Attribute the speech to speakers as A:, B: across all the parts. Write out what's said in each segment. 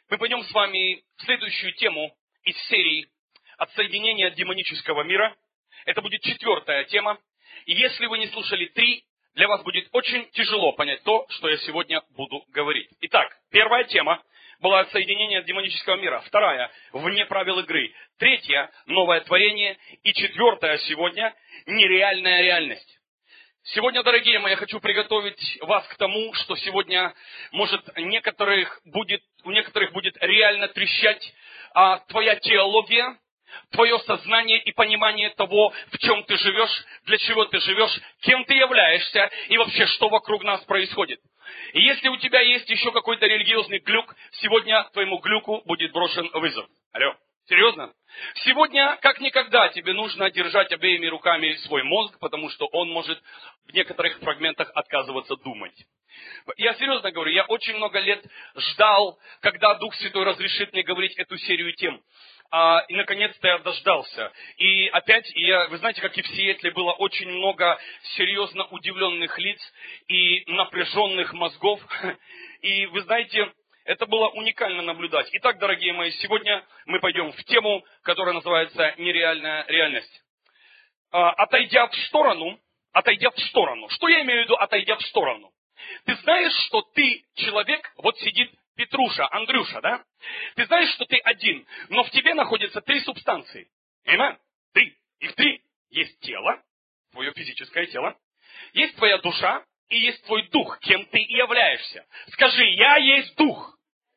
A: Мы пойдем с вами в следующую тему из серии «Отсоединение от демонического мира». Это будет 4-я тема. И если вы не слушали 3, для вас будет очень тяжело понять то, что я сегодня буду говорить. Итак, 1-я тема была «Отсоединение от демонического мира». 2-я «Вне правил игры». 3-я «Новое творение». И 4-я сегодня «Нереальная реальность». Сегодня, дорогие мои, я хочу приготовить вас к тому, что сегодня, может, у некоторых будет реально трещать твоя теология, твое сознание и понимание того, в чем ты живешь, для чего ты живешь, кем ты являешься и вообще, что вокруг нас происходит. И если у тебя есть еще какой-то религиозный глюк, сегодня твоему глюку будет брошен вызов. Алло. Серьезно? Сегодня, как никогда, тебе нужно держать обеими руками свой мозг, потому что он может в некоторых фрагментах отказываться думать. Я серьезно говорю, я очень много лет ждал, когда Дух Святой разрешит мне говорить эту серию тем. И, наконец-то, я дождался. И опять, вы знаете, как и в Сиэтле, было очень много серьезно удивленных лиц и напряженных мозгов. И, вы знаете, это было уникально наблюдать. Итак, дорогие мои, сегодня мы пойдем в тему, которая называется «Нереальная реальность». Отойдя в сторону. Что я имею в виду, отойдя в сторону? Ты знаешь, что ты человек, вот сидит Петруша, Андрюша, да? Ты знаешь, что ты один, но в тебе находятся 3 субстанции. Amen? 3. Их 3. Есть тело, твое физическое тело. Есть твоя душа и есть твой дух, кем ты и являешься. Скажи, я есть дух,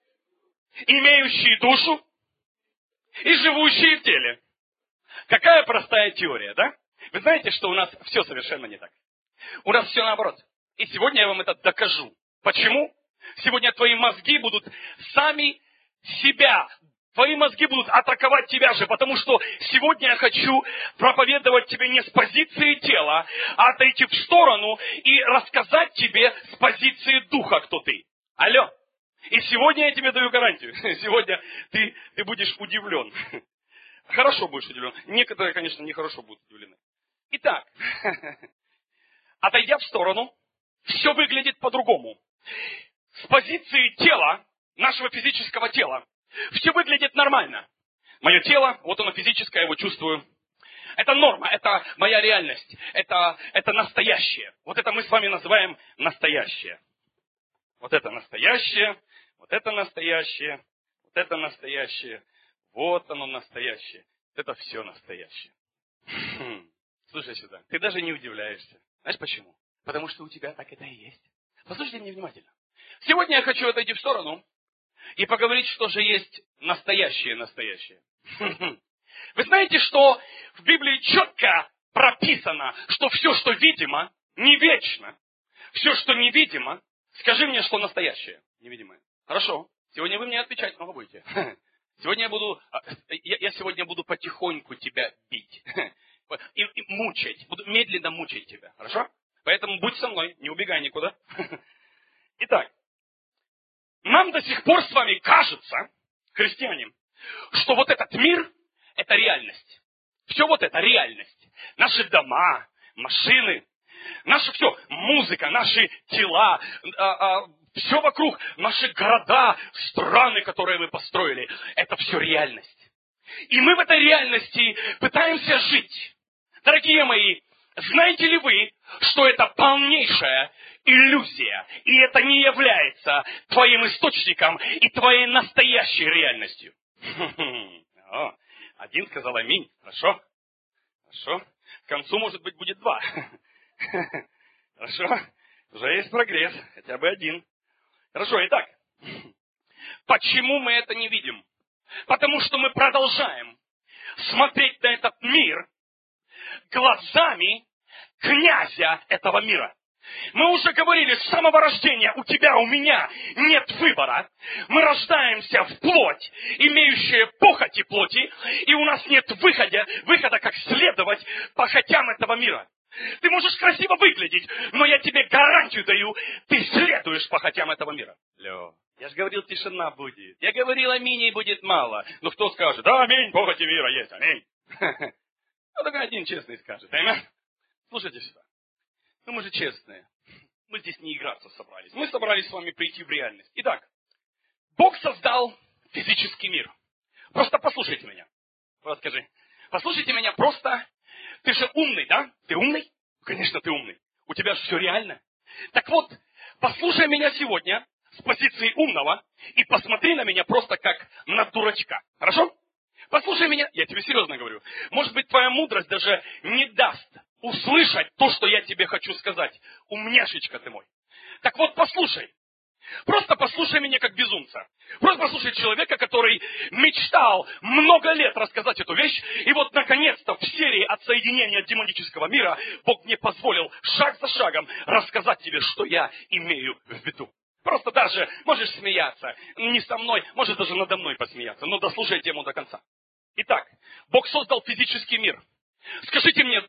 A: имеющий душу и живущий в теле. Какая простая теория, да? Вы знаете, что у нас все совершенно не так. У нас все наоборот. И сегодня я вам это докажу. Почему? Сегодня твои мозги будут сами себя, твои мозги будут атаковать тебя же, потому что сегодня я хочу проповедовать тебе не с позиции тела, а отойти в сторону и рассказать тебе с позиции духа, кто ты. Алло. И сегодня я тебе даю гарантию. Сегодня ты будешь удивлен. Хорошо будешь удивлен. Некоторые, конечно, нехорошо будут удивлены. Итак, отойдя в сторону, все выглядит по-другому. С позиции тела, нашего физического тела, все выглядит нормально. Мое тело, вот оно физическое, я его чувствую. Это норма, это моя реальность, это настоящее. Вот это мы с вами называем настоящее. Вот это настоящее, вот это настоящее, вот это настоящее, вот оно настоящее. Это все настоящее. Слушай сюда, ты даже не удивляешься. Знаешь почему? Потому что у тебя так это и есть. Послушайте меня внимательно. Сегодня я хочу отойти в сторону и поговорить, что же есть настоящее. Вы знаете, что в Библии четко прописано, что все, что видимо, не вечно. Все, что невидимо, скажи мне, что настоящее, невидимое. Хорошо. Сегодня вы мне отвечать много будете. Сегодня я сегодня буду потихоньку тебя бить. И мучить. Буду медленно мучить тебя. Хорошо? Поэтому будь со мной, не убегай никуда. Итак, нам до сих пор с вами кажется, христиане, что вот этот мир – это реальность. Все вот это реальность. Наши дома, машины, наше все, музыка, наши тела, все вокруг, наши города, страны, которые мы построили – это все реальность. И мы в этой реальности пытаемся жить. Дорогие мои, знаете ли вы, что это полнейшая иллюзия, и это не является твоим источником и твоей настоящей реальностью? Один сказал аминь. Хорошо? К концу, может быть, будет 2. Хорошо? Уже есть прогресс. Хотя бы 1. Хорошо, итак. Почему мы это не видим? Потому что мы продолжаем смотреть на этот мир глазами князя этого мира. Мы уже говорили, с самого рождения у тебя, у меня нет выбора. Мы рождаемся в плоть, имеющая похоти плоти, и у нас нет выхода, как следовать похотям этого мира. Ты можешь красиво выглядеть, но я тебе гарантию даю, ты следуешь похотям этого мира. Я же говорил, тишина будет. Я говорил, аминь, и будет мало. Но кто скажет, да, аминь, похоти мира есть, аминь. Ну, только один честный скажет, аминь. Слушайте сюда. Ну, мы же честные. Мы здесь не играться собрались. Мы собрались с вами прийти в реальность. Итак, Бог создал физический мир. Просто послушайте меня. Вот скажи. Послушайте меня просто. Ты же умный, да? Ты умный? Конечно, ты умный. У тебя же все реально. Так вот, послушай меня сегодня с позиции умного и посмотри на меня просто как на дурачка. Хорошо? Послушай меня, я тебе серьезно говорю. Может быть, твоя мудрость даже не даст услышать то, что я тебе хочу сказать. Умняшечка ты мой. Так вот, послушай. Просто послушай меня как безумца. Просто послушай человека, который мечтал много лет рассказать эту вещь. И вот, наконец-то, в серии «Отсоединения демонического мира» Бог мне позволил шаг за шагом рассказать тебе, что я имею в виду. Просто даже можешь смеяться. Не со мной, может даже надо мной посмеяться. Но дослушай тему до конца. Итак, Бог создал физический мир. Скажите мне,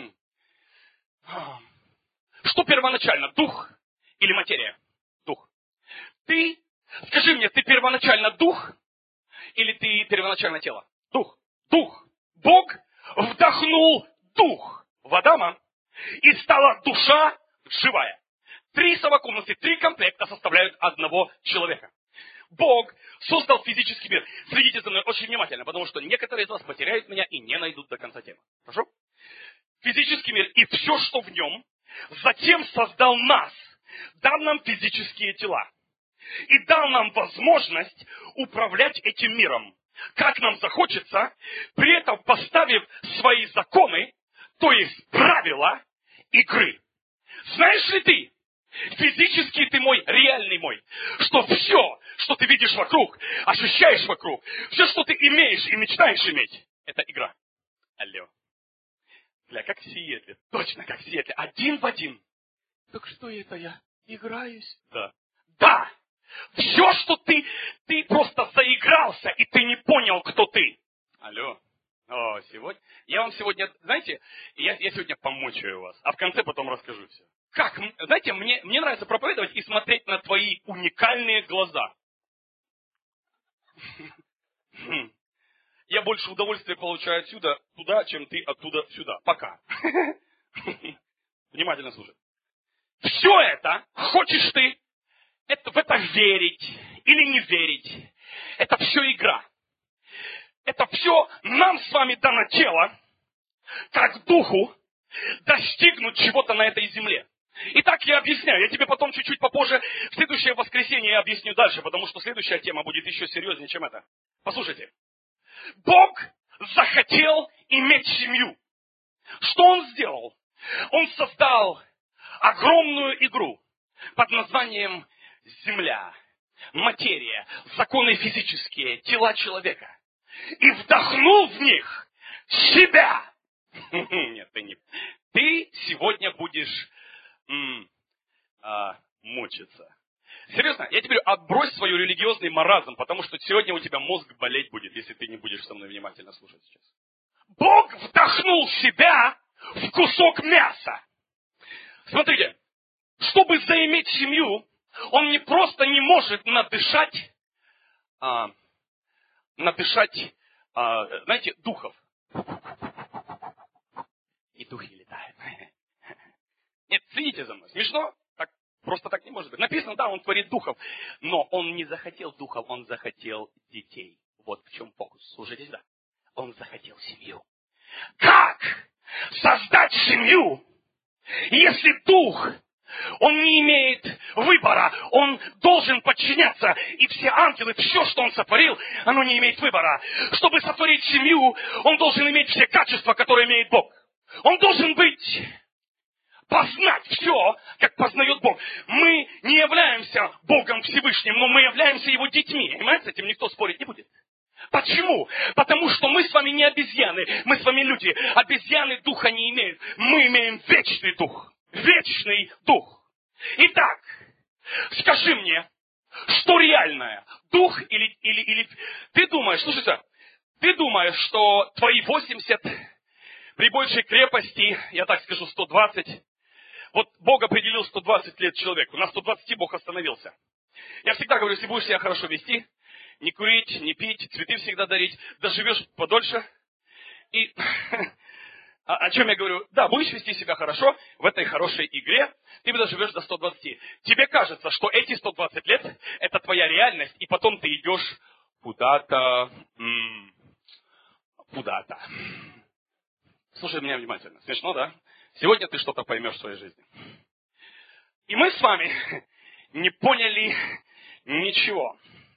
A: что первоначально, дух или материя? Дух. Скажи мне, ты первоначально дух или ты первоначально тело? Дух. Дух. Бог вдохнул дух в Адама, и стала душа живая. 3 совокупности, 3 комплекта составляют одного человека. Бог создал физический мир. Следите за мной очень внимательно, потому что некоторые из вас потеряют меня и не найдут до конца темы. Хорошо? Физический мир и все, что в нем, затем создал нас, дал нам физические тела. И дал нам возможность управлять этим миром, как нам захочется, при этом поставив свои законы, то есть правила игры. Знаешь ли ты, физически ты мой, реальный мой, что все, что ты видишь вокруг, ощущаешь вокруг, все, что ты имеешь и мечтаешь иметь, это игра. Алло. Бля, как в Сиэтле, точно как в Сиэтле, один в один. Так что это я играюсь? Да. Да! Все, что ты просто заигрался, и ты не понял, кто ты. Алло. Я вам сегодня, знаете, я сегодня помучаю вас, а в конце потом расскажу все. Как? Знаете, мне нравится проповедовать и смотреть на твои уникальные глаза. Я больше удовольствия получаю отсюда туда, чем ты оттуда сюда. Пока. Внимательно слушай. Все это, хочешь ты, в это верить или не верить, это все игра. Это все нам с вами дано тело, как духу, достигнуть чего-то на этой земле. Итак, я объясняю. Я тебе потом чуть-чуть попозже, в следующее воскресенье я объясню дальше, потому что следующая тема будет еще серьезнее, чем это. Послушайте. Бог захотел иметь семью. Что Он сделал? Он создал огромную игру под названием земля, материя, законы физические, тела человека. И вдохнул в них себя. Нет, ты не. Ты сегодня будешь мучиться. Серьезно, я тебе говорю, отбрось свой религиозный маразм, потому что сегодня у тебя мозг болеть будет, если ты не будешь со мной внимательно слушать сейчас. Бог вдохнул себя в кусок мяса. Смотрите, чтобы заиметь семью, он не просто не может надышать, знаете, духов. И духи летают. Нет, следите за мной. Смешно? Так, просто так не может быть. Написано, да, он творит духов. Но он не захотел духов, он захотел детей. Вот в чем фокус. Слушайте сюда. Он захотел семью. Как создать семью, если дух, он не имеет выбора, он должен подчиняться, и все ангелы, все, что он сотворил, оно не имеет выбора. Чтобы сотворить семью, он должен иметь все качества, которые имеет Бог. Он должен познать все, как познает Бог. Мы не являемся Богом Всевышним, но мы являемся Его детьми. Понимаете, с этим никто спорить не будет. Почему? Потому что мы с вами не обезьяны, мы с вами люди. Обезьяны духа не имеют. Мы имеем вечный дух. Вечный дух. Итак, скажи мне, что реальное? Дух или... Ты думаешь, слушай сюда, ты думаешь, что твои 80 при большей крепости, я так скажу, 120, вот Бог определил 120 лет человеку, на 120 Бог остановился. Я всегда говорю, если будешь себя хорошо вести, не курить, не пить, цветы всегда дарить, доживешь подольше. И о чем я говорю? Да, будешь вести себя хорошо в этой хорошей игре, ты доживешь до 120. Тебе кажется, что эти 120 лет – это твоя реальность, и потом ты идешь куда-то. Слушай меня внимательно. Смешно, да? Сегодня ты что-то поймешь в своей жизни. И мы с вами не поняли ничего.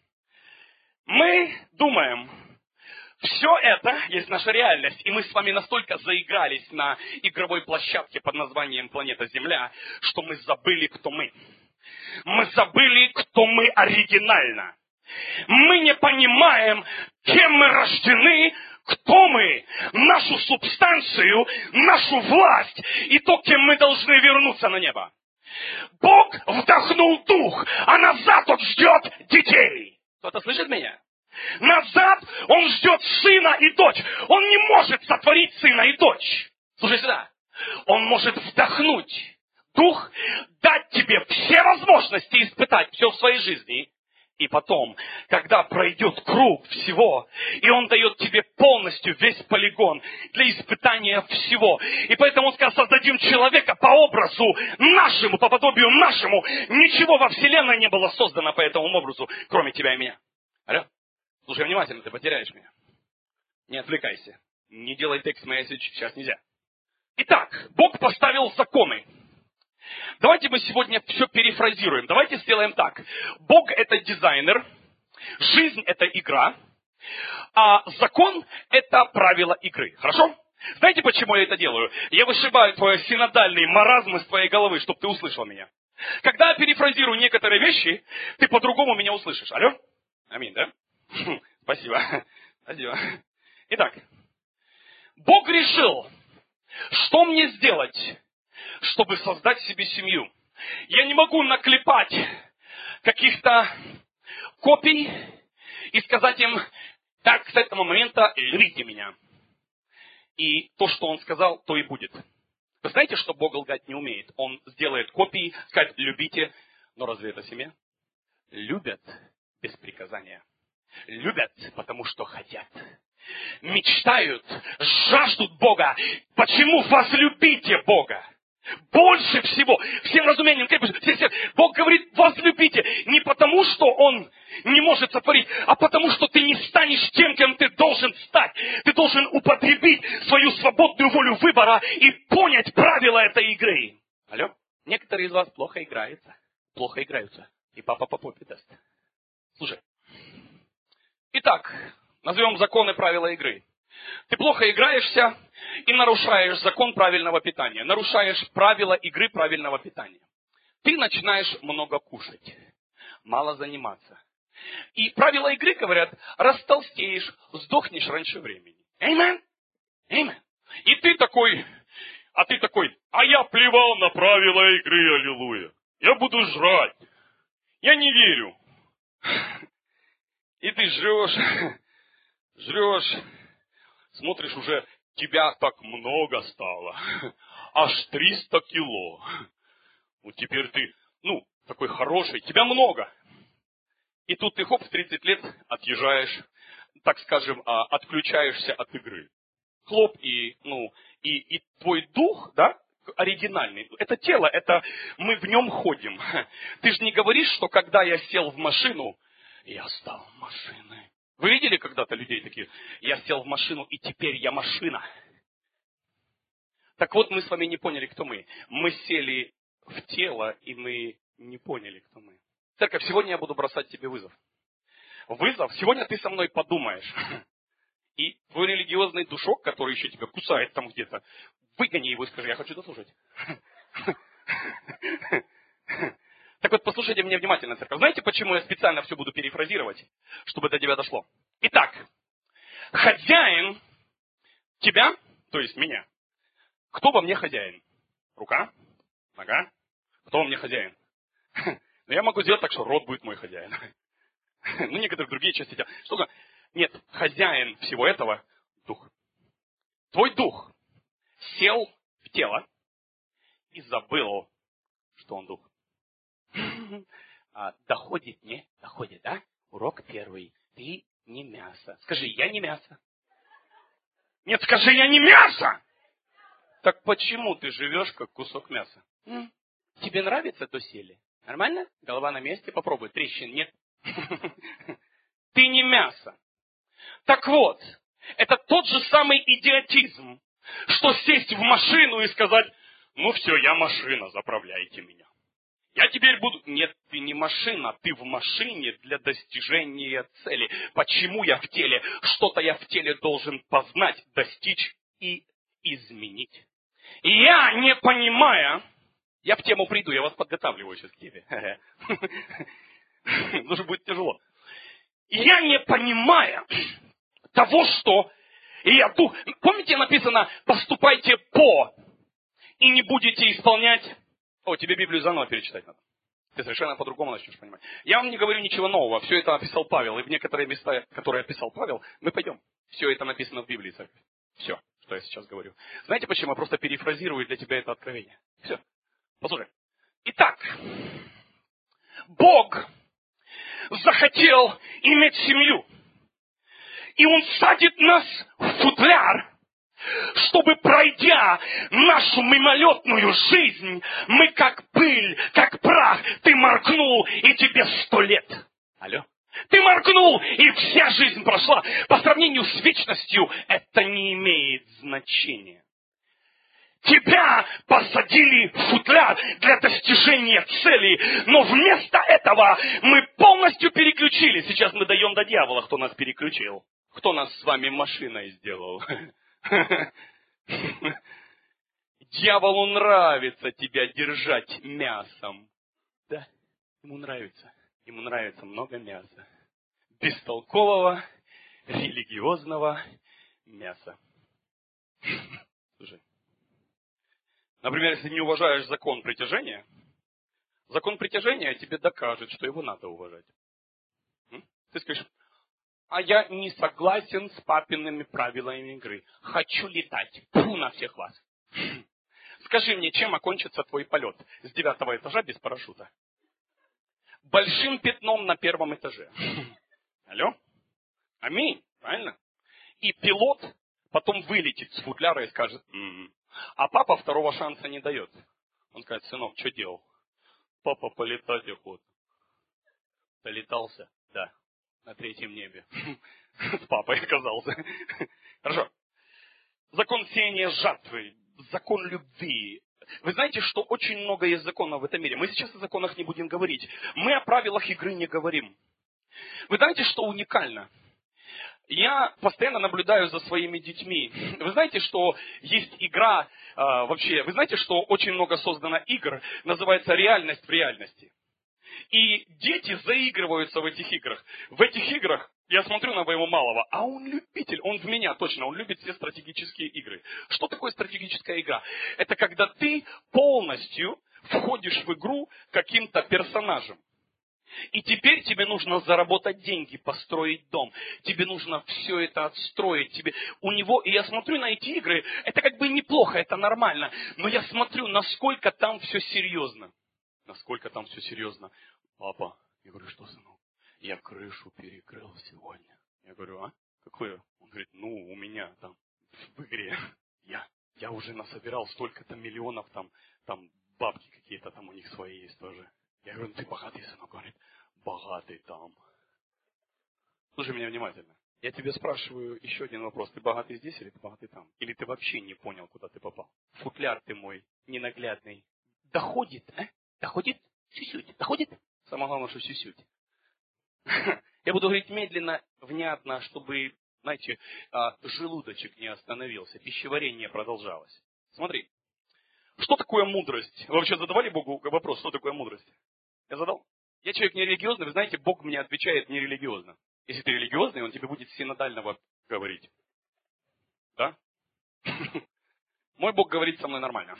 A: Мы думаем, все это есть наша реальность, и мы с вами настолько заигрались на игровой площадке под названием «Планета Земля», что мы забыли, кто мы. Мы забыли, кто мы оригинально. Мы не понимаем, кем мы рождены, кто мы, нашу субстанцию, нашу власть и то, кем мы должны вернуться на небо. Бог вдохнул дух, а назад Он ждет детей. Кто-то слышит меня? Назад Он ждет сына и дочь. Он не может сотворить сына и дочь. Слушай сюда. Он может вдохнуть дух, дать тебе все возможности испытать все в своей жизни. И потом, когда пройдет круг всего, и Он дает тебе полностью весь полигон для испытания всего. И поэтому Он сказал, создадим человека по образу нашему, по подобию нашему. Ничего во Вселенной не было создано по этому образу, кроме тебя и меня. Алло? Слушай внимательно, ты потеряешь меня. Не отвлекайся. Не делай текст-месседж, сейчас нельзя. Итак, Бог поставил законы. Давайте мы сегодня все перефразируем. Давайте сделаем так. Бог это дизайнер, жизнь это игра, а закон это правила игры. Хорошо? Знаете, почему я это делаю? Я вышибаю твой синодальный маразм из твоей головы, чтобы ты услышал меня. Когда я перефразирую некоторые вещи, ты по-другому меня услышишь. Алло? Аминь, да? Спасибо. Спасибо. Итак, Бог решил, что мне сделать, чтобы создать себе семью. Я не могу наклепать каких-то копий и сказать им, так, с этого момента любите меня. И то, что Он сказал, то и будет. Вы знаете, что Бог лгать не умеет? Он сделает копии, сказать, любите, но разве это семья? Любят без приказания. Любят, потому что хотят. Мечтают, жаждут Бога. Почему возлюбите Бога? Больше всего, всем разумением, Бог говорит, возлюбите. Не потому, что Он не может сотворить, а потому, что ты не станешь тем, кем ты должен стать. Ты должен употребить свою свободную волю выбора и понять правила этой игры. Алло? Некоторые из вас плохо играются. И папа по попе даст. Слушай. Итак, назовем законы правила игры. Ты плохо играешься и нарушаешь закон правильного питания. Нарушаешь правила игры правильного питания. Ты начинаешь много кушать, мало заниматься. И правила игры говорят, растолстеешь, сдохнешь раньше времени. Amen? Amen. И ты такой, а я плевал на правила игры, аллилуйя. Я буду жрать. Я не верю. И ты жрешь, смотришь, уже тебя так много стало. Аж 300 кило. Вот теперь ты, такой хороший, тебя много. И тут ты, в 30 лет отъезжаешь, так скажем, отключаешься от игры. Хлоп, и твой дух, да, оригинальный. Это тело, это мы в нем ходим. Ты же не говоришь, что когда я сел в машину, я стал машиной. Вы видели когда-то людей такие? Я сел в машину, и теперь я машина. Так вот, мы с вами не поняли, кто мы. Мы сели в тело, и мы не поняли, кто мы. Церковь, сегодня я буду бросать тебе вызов. Сегодня ты со мной подумаешь. И твой религиозный душок, который еще тебя кусает там где-то, выгони его и скажи, я хочу дослушать. Так вот, послушайте меня внимательно, церковь. Знаете, почему я специально все буду перефразировать? Чтобы до тебя дошло. Итак, хозяин тебя, то есть меня. Кто во мне хозяин? Рука? Нога? Кто во мне хозяин? Но я могу сделать так, что рот будет мой хозяин. Некоторые другие части тела. Что? Нет, хозяин всего этого – дух. Твой дух сел в тело и забыл, что он дух. Доходит, не? Доходит, да? Урок первый. Ты не мясо. Скажи, я не мясо. Нет, скажи, я не мясо. Так почему ты живешь, как кусок мяса? Тебе нравится доселе? Нормально? Голова на месте? Попробуй. Трещин нет? Ты не мясо. Так вот, это тот же самый идиотизм, что сесть в машину и сказать, ну все, я машина, заправляйте меня. Я теперь буду... Нет, ты не машина, ты в машине для достижения цели. Почему я в теле? Что-то я в теле должен познать, достичь и изменить. И я, не понимая, я в тему приду, я вас подготавливаю сейчас к теме. Уже будет тяжело. Я не понимая того, что я тут... Помните, написано, поступайте по, и не будете исполнять... О, тебе Библию заново перечитать надо. Ты совершенно по-другому начнешь понимать. Я вам не говорю ничего нового. Все это описал Павел. И в некоторые места, которые описал Павел, мы пойдем. Все это написано в Библии, церковь. Все, что я сейчас говорю. Знаете почему? Я просто перефразирую для тебя это откровение. Все. Послушай. Итак, Бог захотел иметь семью. И Он садит нас в футляр, чтобы, пройдя нашу мимолетную жизнь, мы как пыль, как прах, ты моргнул, и тебе 100 лет. Алло? Ты моргнул, и вся жизнь прошла. По сравнению с вечностью это не имеет значения. Тебя посадили в футляр для достижения цели, но вместо этого мы полностью переключились. Сейчас мы даем до дьявола, кто нас переключил. Кто нас с вами машиной сделал. Дьяволу нравится тебя держать мясом. Да, ему нравится. Ему нравится много мяса. Бестолкового, религиозного мяса. Слушай. Например, если не уважаешь закон притяжения тебе докажет, что его надо уважать. Ты скажешь, а я не согласен с папиными правилами игры. Хочу летать. Фу на всех вас. Скажи мне, чем окончится твой полет с 9-го этажа без парашюта? Большим пятном на 1-м этаже. Алло? Аминь. Правильно? И пилот потом вылетит с футляра и скажет, а папа второго шанса не дает. Он скажет, сынок, что делал? Папа, полетать охота. Полетался? Да. На 3-м небе. С папой оказался. Хорошо. Закон сеяния жатвы. Закон любви. Вы знаете, что очень много есть законов в этом мире. Мы сейчас о законах не будем говорить. Мы о правилах игры не говорим. Вы знаете, что уникально? Я постоянно наблюдаю за своими детьми. Вы знаете, что есть игра, вообще, вы знаете, что очень много создано игр, называется реальность в реальности. И дети заигрываются в этих играх. В этих играх я смотрю на моего малого, а он любитель, он в меня точно, он любит все стратегические игры. Что такое стратегическая игра? Это когда ты полностью входишь в игру каким-то персонажем. И теперь тебе нужно заработать деньги, построить дом. Тебе нужно все это отстроить. У него, и я смотрю на эти игры, это как бы неплохо, это нормально. Но я смотрю, насколько там все серьезно. Насколько там все серьезно. Папа, я говорю, что, сынок? Я крышу перекрыл сегодня. Я говорю, а? Какое? Он говорит, ну, у меня там в игре. Я уже насобирал столько-то миллионов, там бабки какие-то там у них свои есть тоже. Я говорю, ну ты богатый, сынок. Говорит, богатый там. Слушай меня внимательно. Я тебе спрашиваю еще один вопрос. Ты богатый здесь или ты богатый там? Или ты вообще не понял, куда ты попал? Футляр ты мой ненаглядный. Доходит, а? Доходит? Сюсють. Доходит? Самое главное, что сюсють. Я буду говорить медленно, внятно, чтобы, знаете, желудочек не остановился, пищеварение продолжалось. Смотри, что такое мудрость? Вы вообще задавали Богу вопрос, что такое мудрость? Я задал? Я человек нерелигиозный, вы знаете, Бог мне отвечает нерелигиозно. Если ты религиозный, Он тебе будет синодального говорить. Да? Мой Бог говорит со мной нормально.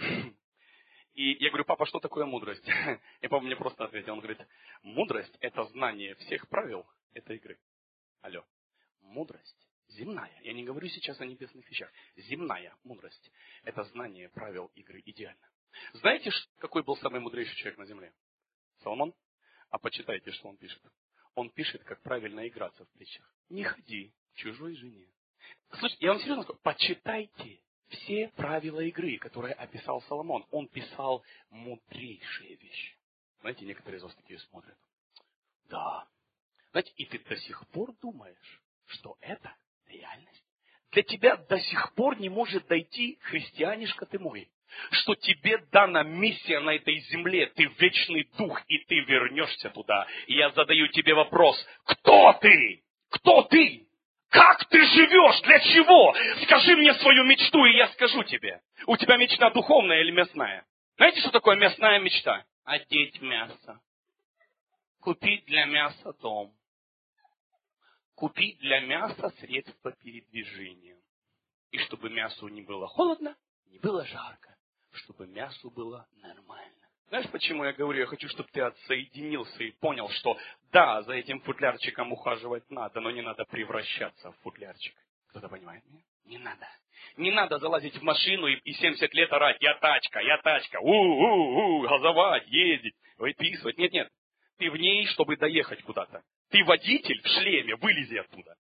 A: И я говорю, папа, что такое мудрость? И папа мне просто ответил, он говорит, мудрость – это знание всех правил этой игры. Алло. Мудрость земная. Я не говорю сейчас о небесных вещах. Земная мудрость – это знание правил игры идеально. Знаете, какой был самый мудрейший человек на земле? Соломон? А почитайте, что он пишет. Он пишет, как правильно играться в притчах. Не ходи к чужой жене. Слушайте, я вам серьезно скажу, почитайте все правила игры, которые описал Соломон. Он писал мудрейшие вещи. Знаете, некоторые из вас такие смотрят. Да, Знаете, и ты до сих пор думаешь, что это реальность. Для тебя до сих пор не может дойти, христианишка ты мой, что тебе дана миссия на этой земле, ты вечный дух, и ты вернешься туда. И я задаю тебе вопрос, кто ты? Кто ты? Как ты живешь? Для чего? Скажи мне свою мечту, и я скажу тебе. У тебя мечта духовная или мясная? Знаете, что такое мясная мечта? Одеть мясо. Купить для мяса дом. Купить для мяса средства передвижения. И чтобы мясу не было холодно, не было жарко. Чтобы мясу было нормально. Знаешь, почему я говорю? Я хочу, чтобы ты отсоединился и понял, что да, за этим футлярчиком ухаживать надо, но не надо превращаться в футлярчик. Кто-то понимает меня? Не надо. Не надо залазить в машину и 70 лет орать: я тачка, газовать, ездить, выписывать. Нет. Ты в ней, чтобы доехать куда-то. Ты водитель в шлеме, вылези оттуда.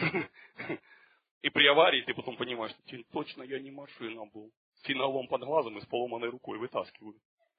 A: И при аварии ты потом понимаешь, что точно я не машина был. С финалом под глазом и с поломанной рукой вытаскиваю.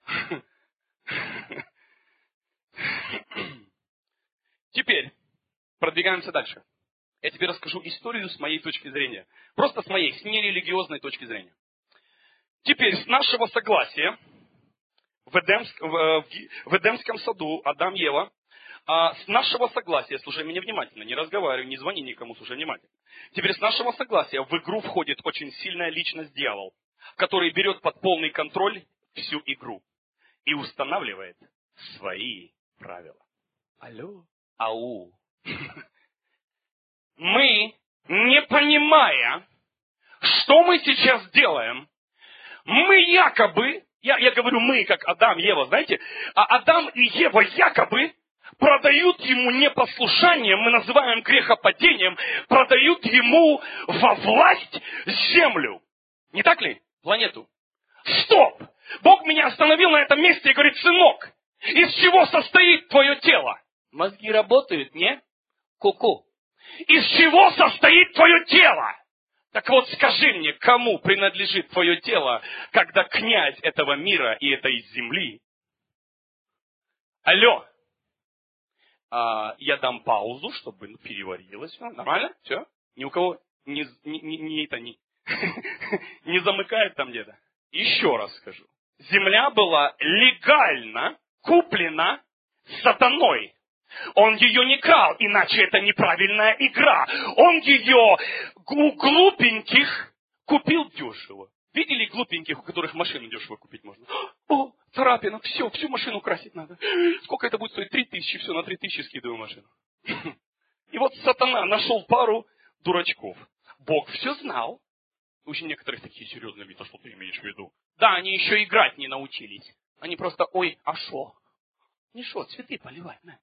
A: Теперь продвигаемся дальше. Я тебе расскажу историю с моей точки зрения. Просто с моей, с нерелигиозной точки зрения. Теперь с нашего согласия в Эдемском саду Адам и Ева, с нашего согласия, слушай меня внимательно, не разговаривай, не звони никому, слушай внимательно. Теперь с нашего согласия в игру входит очень сильная личность дьявол, который берет под полный контроль всю игру и устанавливает свои правила. Алло? Ау. Мы, не понимая, что мы сейчас делаем, мы якобы, я говорю мы, как Адам и Ева, знаете, а Адам и Ева якобы продают ему непослушание, мы называем грехопадением, продают ему во власть землю. Не так ли? Планету. Стоп! Бог меня остановил на этом месте и говорит: сынок, из чего состоит твое тело? Мозги работают, не? Ку-ку. Из чего состоит твое тело? Так вот, скажи мне, кому принадлежит твое тело, когда князь этого мира и этой земли? Алло. Я дам паузу, чтобы переварилось. Все, нормально? Все? Ни у кого не замыкает там где-то. Еще раз скажу. Земля была легально куплена сатаной. Он ее не крал, иначе это неправильная игра. Он ее у глупеньких купил дешево. Видели глупеньких, у которых машину дешево купить можно? О, царапина, все, всю машину красить надо. Сколько это будет стоить? 3000, все, на 3000 скидываю машину. И вот сатана нашел пару дурачков. Бог все знал. Очень некоторых такие серьезные виды, что ты имеешь в виду? Да, они еще играть не научились. Они просто, ой, а шо? Не шо, цветы поливать надо.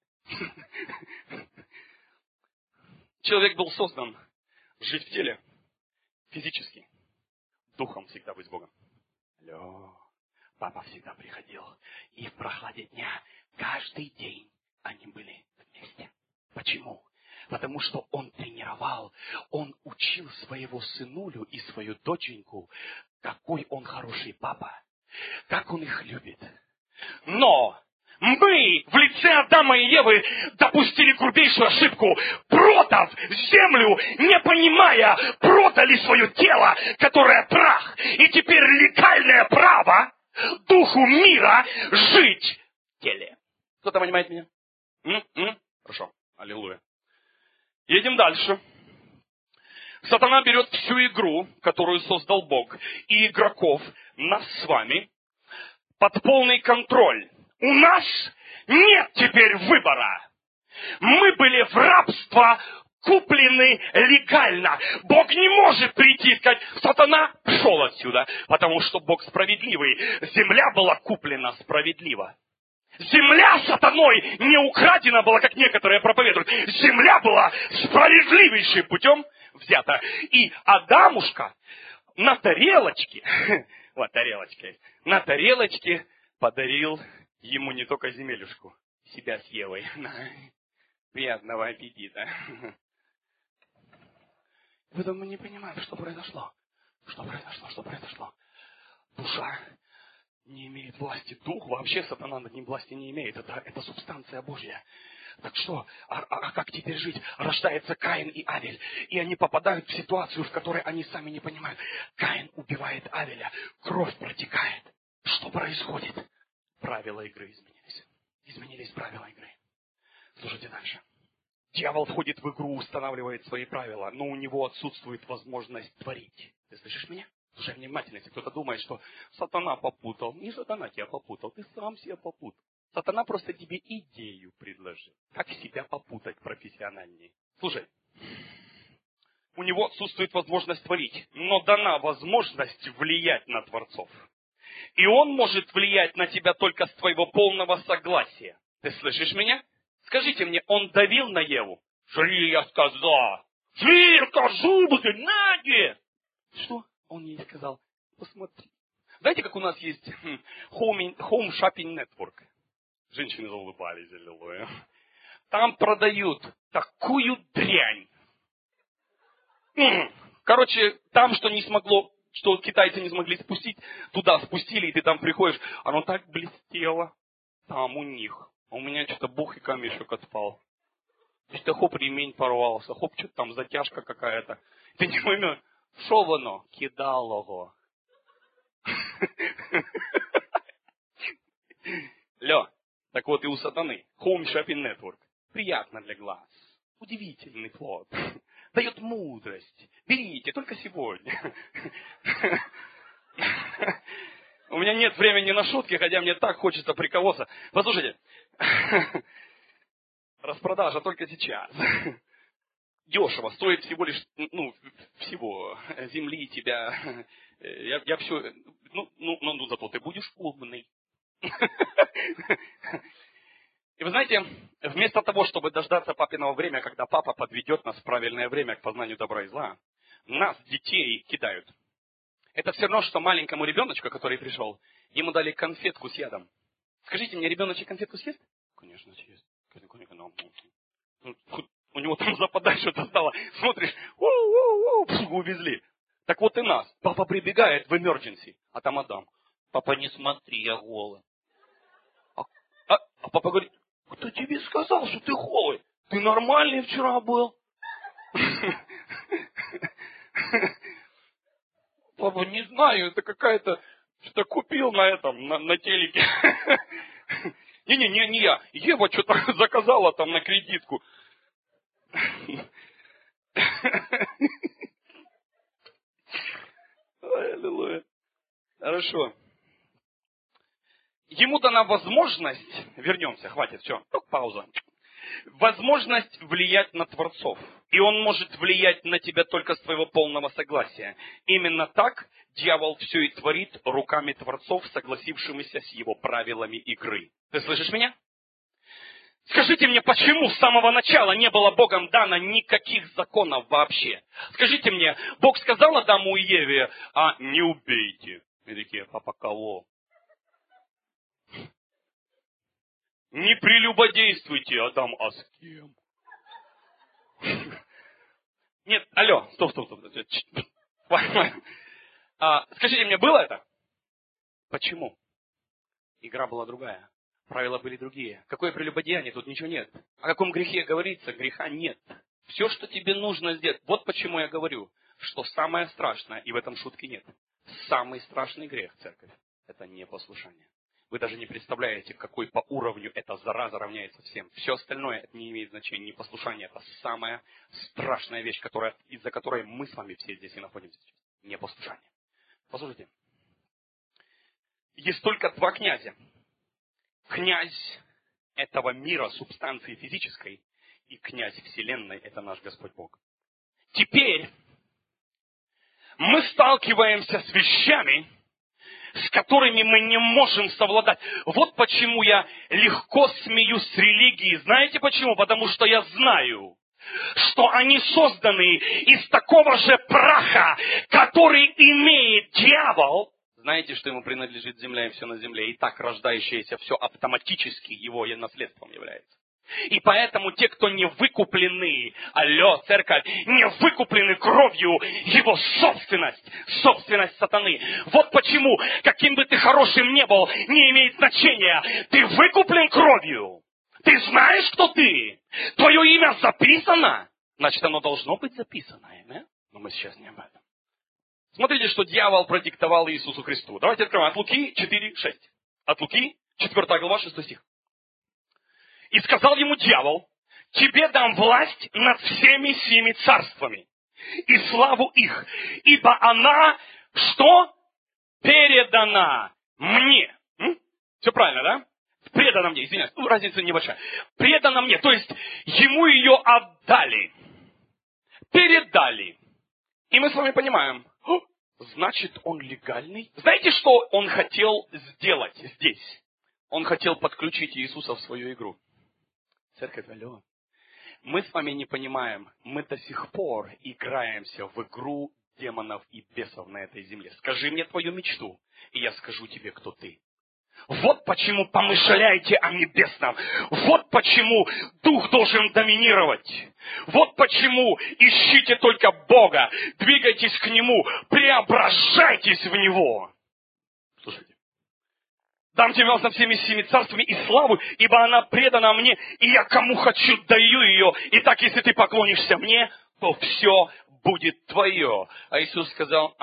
A: Человек был создан жить в теле физически. Духом всегда быть с Богом. Алло. Папа всегда приходил. И в прохладе дня каждый день они были вместе. Почему? Потому что он тренировал, он учил своего сынулю и свою доченьку, какой он хороший папа, как он их любит. Но мы в лице Адама и Евы допустили грубейшую ошибку, продав землю, не понимая, продали свое тело, которое прах. И теперь легальное право духу мира жить в теле. Кто-то понимает меня? Хорошо. Аллилуйя. Едем дальше. Сатана берет всю игру, которую создал Бог, и игроков, нас с вами, под полный контроль. У нас нет теперь выбора. Мы были в рабство куплены легально. Бог не может прийти и сказать: сатана, пошел отсюда, потому что Бог справедливый. Земля была куплена справедливо. Земля сатаной не украдена была, как некоторые проповедуют. Земля была справедливейшим путем взята. И Адамушка на тарелочке, вот тарелочка есть, на тарелочке подарил ему не только земелюшку, себя с Евой. Приятного аппетита. Потом мы не понимаем, что произошло. Что произошло? Душа не имеет власти. Дух вообще сатана над ним власти не имеет. Это субстанция Божья. Так что? А как теперь жить? Рождается Каин и Авель. И они попадают в ситуацию, в которой они сами не понимают. Каин убивает Авеля. Кровь протекает. Что происходит? Правила игры изменились. Изменились правила игры. Слушайте дальше. Дьявол входит в игру, устанавливает свои правила, но у него отсутствует возможность творить. Ты слышишь меня? Слушай внимательно, если кто-то думает, что сатана попутал. Не сатана тебя попутал, ты сам себя попутал. Сатана просто тебе идею предложил. Как себя попутать профессиональнее. Слушай, у него отсутствует возможность творить, но дана возможность влиять на творцов. И он может влиять на тебя только с твоего полного согласия. Ты слышишь меня? Скажите мне, он давил на Еву? Шри, я сказал. Свирка, зубы, наги! Что? Он ей сказал, посмотри. Знаете, как у нас есть Home Shopping Network? Женщины заулыбались, аллилуйя. Там продают такую дрянь. Короче, там, что китайцы не смогли спустить, туда спустили, и ты там приходишь, оно так блестело. Там у них. А у меня что-то бух и камешек отпал. Что-то хоп, ремень порвался, хоп, что-то там затяжка какая-то. Ты не поймешь, що воно? Кидалого. Лё, так вот и у сатаны. Home Shopping Network. Приятно для глаз. Удивительный плод. Дает мудрость. Берите, только сегодня. У меня нет времени на шутки, хотя мне так хочется приколоться. Послушайте. Распродажа только сейчас. Дешево. Стоит всего лишь, всего. Земли тебя. Я все. Зато ты будешь умный. И вы знаете, вместо того, чтобы дождаться папиного времени, когда папа подведет нас в правильное время к познанию добра и зла, нас, детей, кидают. Это все равно, что маленькому ребеночку, который пришел, ему дали конфетку с ядом. Скажите мне, ребеночек конфетку съест? Конечно, съест. У него там западать что-то стало. Смотришь, увезли. Так вот и нас. Папа прибегает в emergency, а там Адам. Папа, не смотри, я голый. А папа говорит, кто тебе сказал, что ты голый? Ты нормальный вчера был. Папа, не знаю, это какая-то, что купил на этом, на телеке. Не я. Ева что-то заказала там на кредитку. Аллилуйя. Хорошо. Ему дана возможность, вернемся, хватит, все, пауза. Возможность влиять на творцов. И он может влиять на тебя только с твоего полного согласия. Именно так дьявол все и творит руками творцов, согласившимися с его правилами игры. Ты слышишь меня? Скажите мне, почему с самого начала не было Богом дано никаких законов вообще? Скажите мне, Бог сказал Адаму и Еве, не убейте. И такие, папа, кого? Не прелюбодействуйте, Адам, а с кем? Нет, алло, стоп. Скажите мне, было это? Почему? Игра была другая. Правила были другие. Какое прелюбодеяние? Тут ничего нет. О каком грехе говорится? Греха нет. Все, что тебе нужно сделать. Вот почему я говорю, что самое страшное, и в этом шутки нет. Самый страшный грех, церковь, это непослушание. Вы даже не представляете, какой по уровню эта зараза равняется всем. Все остальное это не имеет значения. Непослушание это самая страшная вещь, из-за которой мы с вами все здесь и находимся сейчас. Непослушание. Послушайте. Есть только два князя. Князь этого мира, субстанции физической, и князь вселенной, это наш Господь Бог. Теперь мы сталкиваемся с вещами, с которыми мы не можем совладать. Вот почему я легко смеюсь с религией. Знаете почему? Потому что я знаю, что они созданы из такого же праха, который имеет дьявол. Знаете, что ему принадлежит земля и все на земле, и так рождающееся все автоматически его наследством является. И поэтому те, кто не выкуплены, церковь, не выкуплены кровью, его собственность сатаны. Вот почему, каким бы ты хорошим ни был, не имеет значения. Ты выкуплен кровью. Ты знаешь, кто ты? Твое имя записано? Значит, оно должно быть записано. Но мы сейчас не об этом. Смотрите, что дьявол продиктовал Иисусу Христу. Давайте откроем. От Луки 4:6. От Луки, 4 глава, 6 стих. «И сказал ему дьявол, тебе дам власть над всеми 7 царствами и славу их, ибо она, что? Передана мне». Все правильно, да? Предана мне, извиняюсь, разница небольшая. Предана мне, то есть ему ее отдали, передали. И мы с вами понимаем, значит, он легальный. Знаете, что он хотел сделать здесь? Он хотел подключить Иисуса в свою игру. Церковь, алло. Мы с вами не понимаем, мы до сих пор играемся в игру демонов и бесов на этой земле. Скажи мне твою мечту, и я скажу тебе, кто ты. Вот почему помышляйте о небесном. Вот почему Дух должен доминировать. Вот почему ищите только Бога. Двигайтесь к Нему. Преображайтесь в Него. Слушайте. Дам тебе власть над всеми 7 царствами и славу, ибо она предана мне, и я кому хочу даю ее. Итак, если ты поклонишься мне, то все будет твое. А Иисус сказал,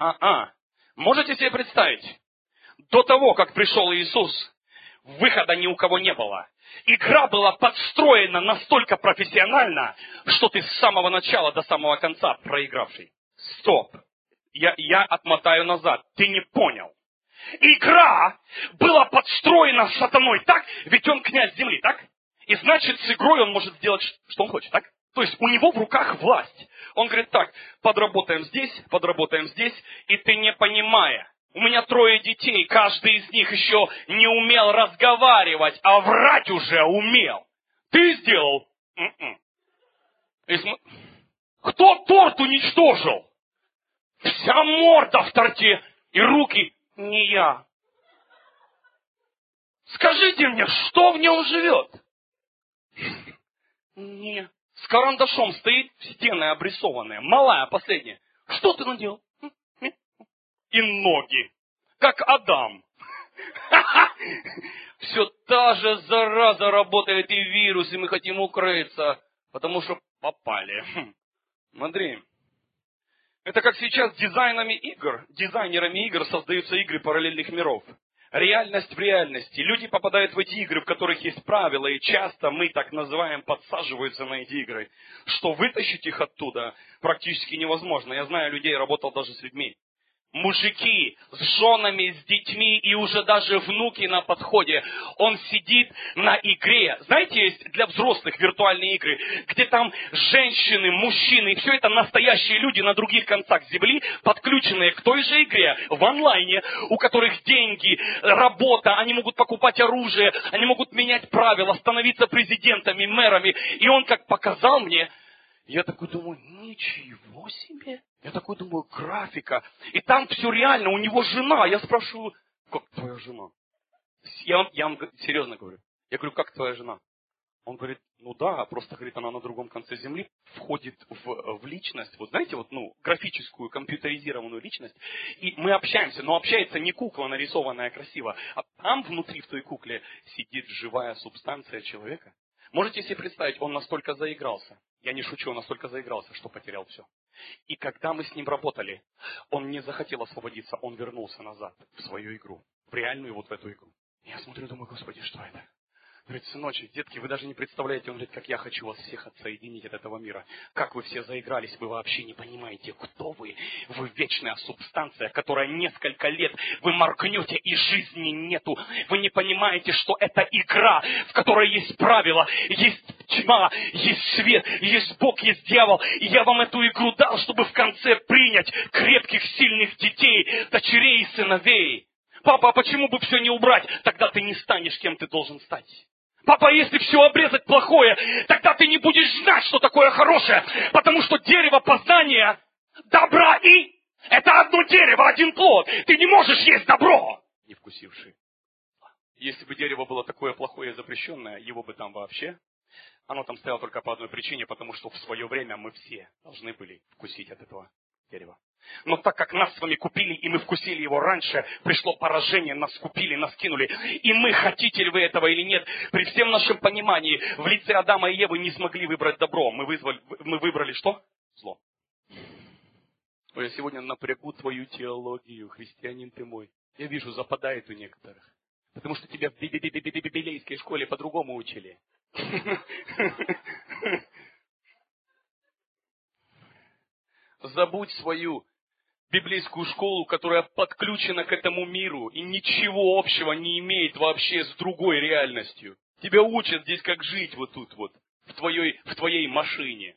A: Можете себе представить? До того, как пришел Иисус, выхода ни у кого не было. Игра была подстроена настолько профессионально, что ты с самого начала до самого конца проигравший. Стоп. Я отмотаю назад. Ты не понял. Игра была подстроена сатаной так, ведь он князь земли, так? И значит, с игрой он может сделать, что он хочет, так? То есть у него в руках власть. Он говорит так, подработаем здесь, и ты не понимая. У меня 3 детей, каждый из них еще не умел разговаривать, а врать уже умел. Ты сделал? Кто торт уничтожил? Вся морда в торте и руки не я. Скажите мне, что в нем живет? Не. С карандашом стоит, стены обрисованные, малая, последняя. Что ты наделал? И ноги, как Адам. Все та же зараза работает и вирус, и мы хотим укрыться, потому что попали. Смотри, это как сейчас дизайнерами игр создаются игры параллельных миров. Реальность в реальности. Люди попадают в эти игры, в которых есть правила, и часто мы, так называем, подсаживаются на эти игры, что вытащить их оттуда практически невозможно. Я знаю людей, работал даже с людьми. Мужики с женами, с детьми и уже даже внуки на подходе. Он сидит на игре. Знаете, есть для взрослых виртуальные игры, где там женщины, мужчины, и все это настоящие люди на других концах земли, подключенные к той же игре в онлайне, у которых деньги, работа, они могут покупать оружие, они могут менять правила, становиться президентами, мэрами. И он как показал мне, я такой думаю, ничего себе. Я такой думаю, графика. И там все реально, у него жена. Я спрашиваю, как твоя жена? Я вам серьезно говорю. Я говорю, как твоя жена? Он говорит, ну да, просто, говорит, она на другом конце земли входит в личность. Вот знаете, графическую, компьютеризированную личность. И мы общаемся, но общается не кукла, нарисованная красиво, а там внутри в той кукле сидит живая субстанция человека. Можете себе представить, он настолько заигрался. Я не шучу, он настолько заигрался, что потерял все. И когда мы с ним работали, он не захотел освободиться, он вернулся назад в свою игру, в реальную вот в эту игру. Я смотрю, думаю, Господи, что это? Говорит, сыночек, детки, вы даже не представляете, он говорит, как я хочу вас всех отсоединить от этого мира. Как вы все заигрались, вы вообще не понимаете, кто вы. Вы вечная субстанция, которая несколько лет, вы моргнете и жизни нету. Вы не понимаете, что это игра, в которой есть правила, есть тьма, есть свет, есть Бог, есть дьявол. И я вам эту игру дал, чтобы в конце принять крепких, сильных детей, дочерей и сыновей. Папа, а почему бы все не убрать? Тогда ты не станешь, кем ты должен стать. Папа, если все обрезать плохое, тогда ты не будешь знать, что такое хорошее. Потому что дерево познания добра и... Это одно дерево, один плод. Ты не можешь есть добро, не вкусивший. Если бы дерево было такое плохое и запрещенное, его бы там вообще... Оно там стояло только по одной причине, потому что в свое время мы все должны были вкусить от этого дерева. Но так как нас с вами купили, и мы вкусили его раньше, пришло поражение, нас купили, нас кинули. И мы, хотите ли вы этого или нет, при всем нашем понимании, в лице Адама и Евы не смогли выбрать добро. Мы выбрали что? Зло. Я сегодня напрягу твою теологию, христианин ты мой. Я вижу, западает у некоторых. Потому что тебя в библейской школе по-другому учили. Забудь свою библейскую школу, которая подключена к этому миру и ничего общего не имеет вообще с другой реальностью. Тебя учат здесь, как жить вот тут вот, в твоей машине.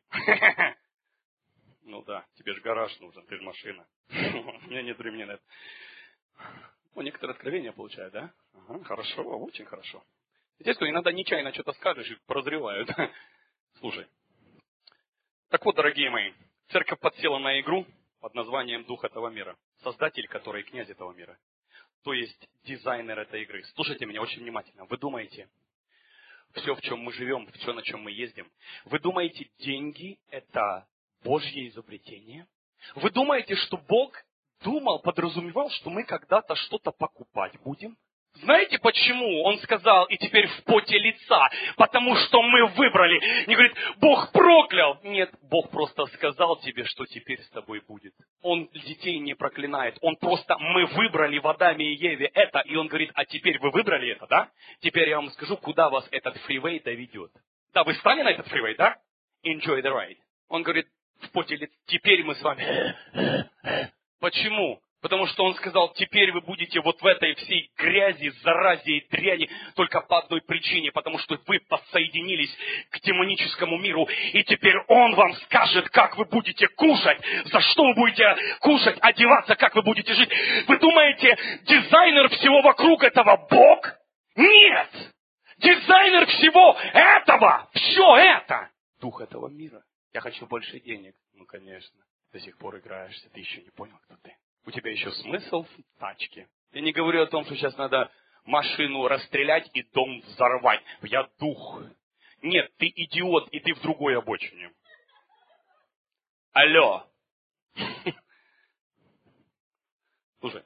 A: Ну да, тебе же гараж нужен, ты же машина. У меня нет времени на это. Некоторые откровения получают, да? Ага, хорошо, очень хорошо. Те, что иногда нечаянно что-то скажешь и прозревают. Слушай. Так вот, дорогие мои, церковь подсела на игру под названием «Дух этого мира». Создатель, который князь этого мира. То есть дизайнер этой игры. Слушайте меня очень внимательно. Вы думаете, все, в чем мы живем, все, на чем мы ездим, вы думаете, деньги – это Божье изобретение? Вы думаете, что Бог подразумевал, что мы когда-то что-то покупать будем? Знаете почему? Он сказал, и теперь в поте лица, потому что мы выбрали. Не говорит, Бог проклял. Нет, Бог просто сказал тебе, что теперь с тобой будет. Он детей не проклинает. Мы выбрали в Адаме и Еве это. И он говорит, а теперь вы выбрали это, да? Теперь я вам скажу, куда вас этот фривей доведет. Да, вы встали на этот фривей, да? Enjoy the ride. Он говорит, в поте лица, теперь мы с вами. Почему? Потому что он сказал, теперь вы будете вот в этой всей грязи, заразе и дряни только по одной причине, потому что вы подсоединились к демоническому миру, и теперь он вам скажет, как вы будете кушать, за что вы будете кушать, одеваться, как вы будете жить. Вы думаете, дизайнер всего вокруг этого Бог? Нет! Дизайнер всего этого, все это, дух этого мира. Я хочу больше денег. Ну, конечно, до сих пор играешься, ты еще не понял, кто ты. У тебя еще смысл в тачке. Я не говорю о том, что сейчас надо машину расстрелять и дом взорвать. Я дух. Нет, ты идиот, и ты в другой обочине. Алло. Слушай.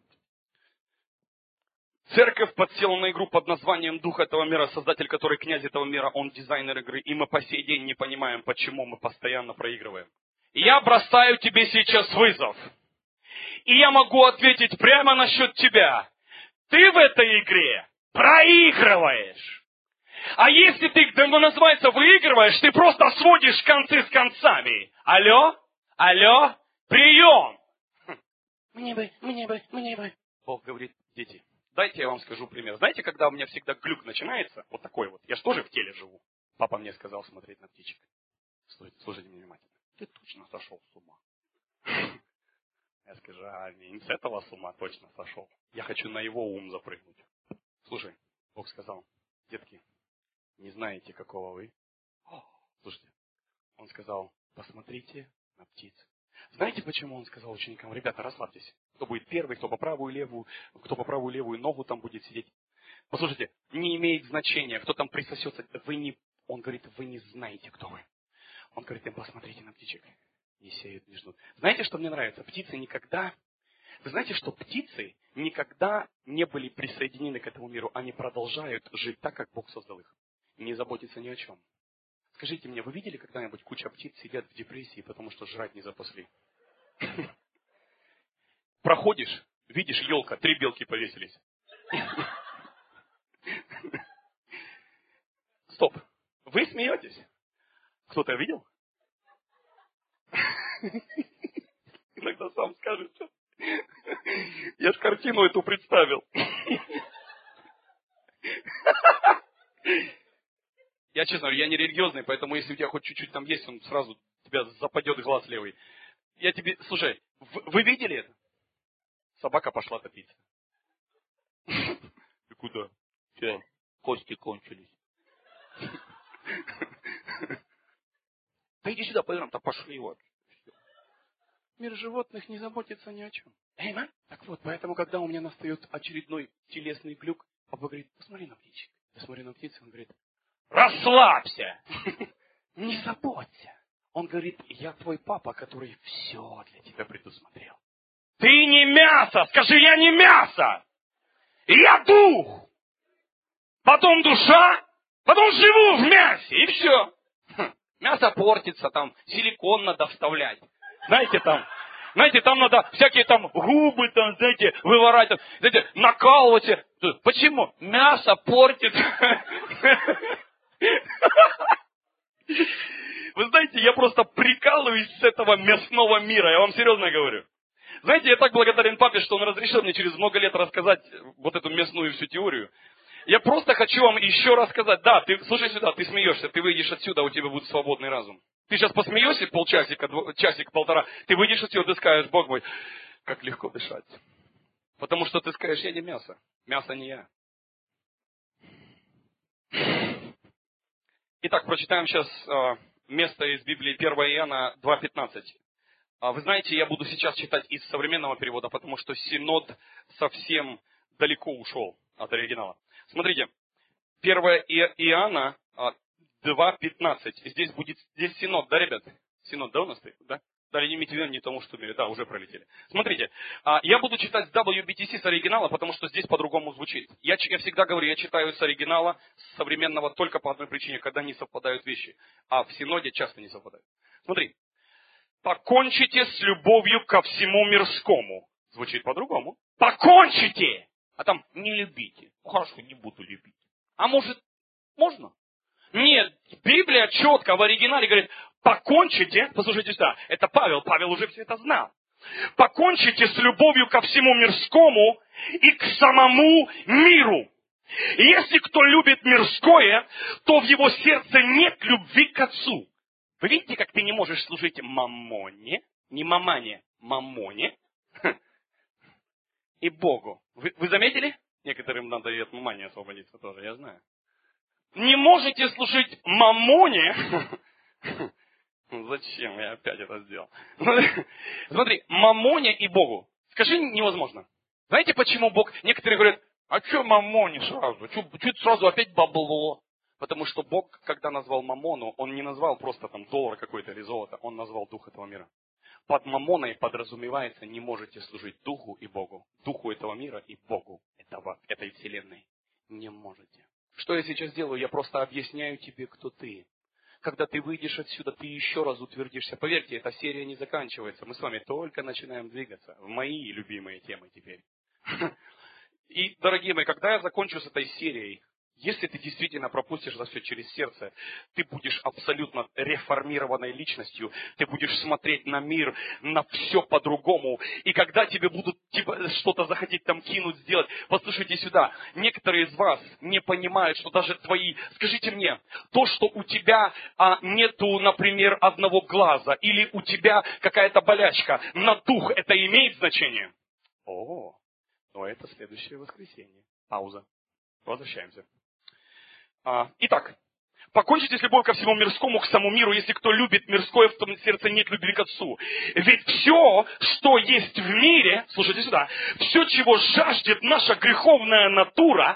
A: Церковь подсела на игру под названием «Дух этого мира», создатель, который князь этого мира, он дизайнер игры. И мы по сей день не понимаем, почему мы постоянно проигрываем. Я бросаю тебе сейчас вызов. И я могу ответить прямо насчет тебя. Ты в этой игре проигрываешь. А если ты, называется, выигрываешь, ты просто сводишь концы с концами. Алло? Алло? Прием! Мне бы. Бог говорит, дети, дайте я вам скажу пример. Знаете, когда у меня всегда глюк начинается, вот такой вот, я же тоже в теле живу. Папа мне сказал смотреть на птичек. Слушайте меня внимательно. Ты точно сошел с ума. Я скажу, не с этого с ума точно сошел. Я хочу на его ум запрыгнуть. Слушай, Бог сказал, детки, не знаете, какого вы? Слушайте, он сказал, посмотрите на птиц. Знаете, почему он сказал ученикам, ребята, расслабьтесь. Кто будет первый, кто по правую и левую ногу там будет сидеть. Послушайте, не имеет значения, кто там присосется. Он говорит, вы не знаете, кто вы. Он говорит, посмотрите на птичек. Не сеют, не ждут. Знаете, что мне нравится? Вы знаете, что птицы никогда не были присоединены к этому миру. Они продолжают жить так, как Бог создал их. Не заботиться ни о чем. Скажите мне, вы видели когда-нибудь куча птиц сидят в депрессии, потому что жрать не запасли? Проходишь, видишь, елка, 3 белки повесились. Стоп. Вы смеетесь? Кто-то видел? Иногда сам скажет, что я ж картину эту представил. Я честно говорю, я не религиозный, поэтому если у тебя хоть чуть-чуть там есть, он сразу тебя западет глаз левый. Слушай, вы видели это? Собака пошла топиться. Ты куда? Все, кости кончились. Да иди сюда, пойдем-то, пошли вот. Мир животных не заботится ни о чем. Так вот, поэтому, когда у меня настает очередной телесный глюк, папа говорит, посмотри на птичек. Я смотрю на птицу, он говорит, расслабься. Не заботься. Он говорит, я твой папа, который все для тебя предусмотрел. Ты не мясо, скажи, я не мясо. Я дух. Потом душа, потом живу в мясе, и все. Мясо портится, там силикон надо вставлять. Знаете, там надо всякие там губы, там, знаете, выворачивать, знаете, накалывать. Почему? Мясо портится. Вы знаете, я просто прикалываюсь с этого мясного мира, я вам серьезно говорю. Знаете, я так благодарен папе, что он разрешил мне через много лет рассказать вот эту мясную всю теорию. Я просто хочу вам еще раз сказать, да, ты, слушай сюда, ты смеешься, ты выйдешь отсюда, у тебя будет свободный разум. Ты сейчас посмеешься полчасика, часик-полтора, ты выйдешь отсюда, ты скажешь, Бог мой, как легко дышать. Потому что ты скажешь, я не мясо, мясо не я. Итак, прочитаем сейчас место из Библии 1 Иоанна 2:15. Вы знаете, я буду сейчас читать из современного перевода, потому что Синод совсем далеко ушел от оригинала. Смотрите, 1 Иоанна 2:15. Здесь Синод, да, ребят? Синод, да, у нас стоит? Да? Да, не имейте в виду, не тому, что да, уже пролетели. Смотрите, я буду читать с WBTC с оригинала, потому что здесь по-другому звучит. Я всегда говорю, я читаю с оригинала, с современного только по одной причине, когда не совпадают вещи. А в Синоде часто не совпадают. Смотри. Покончите с любовью ко всему мирскому. Звучит по-другому. Покончите! А там не любите. Хорошо, не буду любить. А может, можно? Нет, Библия четко в оригинале говорит, покончите, послушайте сюда, это Павел уже все это знал. Покончите с любовью ко всему мирскому и к самому миру. Если кто любит мирское, то в его сердце нет любви к Отцу. Вы видите, как ты не можешь служить мамоне, не мамане, мамоне и Богу. Вы заметили? Некоторым надо и от мамани освободиться тоже, я знаю. Не можете служить мамоне. Зачем я опять это сделал? Смотри, мамоне и Богу. Скажи, невозможно. Знаете, почему Бог... Некоторые говорят, а что мамоне сразу? Чуть сразу опять бабло? Потому что Бог, когда назвал мамону, Он не назвал просто там доллар какой-то или золото, Он назвал дух этого мира. Под мамоной подразумевается, не можете служить духу и Богу. Духу этого мира и Богу этой вселенной. Не можете. Что я сейчас делаю? Я просто объясняю тебе, кто ты. Когда ты выйдешь отсюда, ты еще раз утвердишься. Поверьте, эта серия не заканчивается. Мы с вами только начинаем двигаться в мои любимые темы теперь. И, дорогие мои, когда я закончу с этой серией, если ты действительно пропустишь это все через сердце, ты будешь абсолютно реформированной личностью, ты будешь смотреть на мир, на все по-другому. И когда тебе будут что-то захотеть там кинуть, сделать, послушайте сюда, некоторые из вас не понимают, что даже твои, скажите мне, то, что у тебя нету, например, одного глаза, или у тебя какая-то болячка, на дух, это имеет значение? Но это следующее воскресенье. Пауза. Возвращаемся. Итак, покончите с любовью ко всему мирскому, к самому миру. Если кто любит мирское, в том сердце нет любви к Отцу. Ведь все, что есть в мире, слушайте сюда, все, чего жаждет наша греховная натура,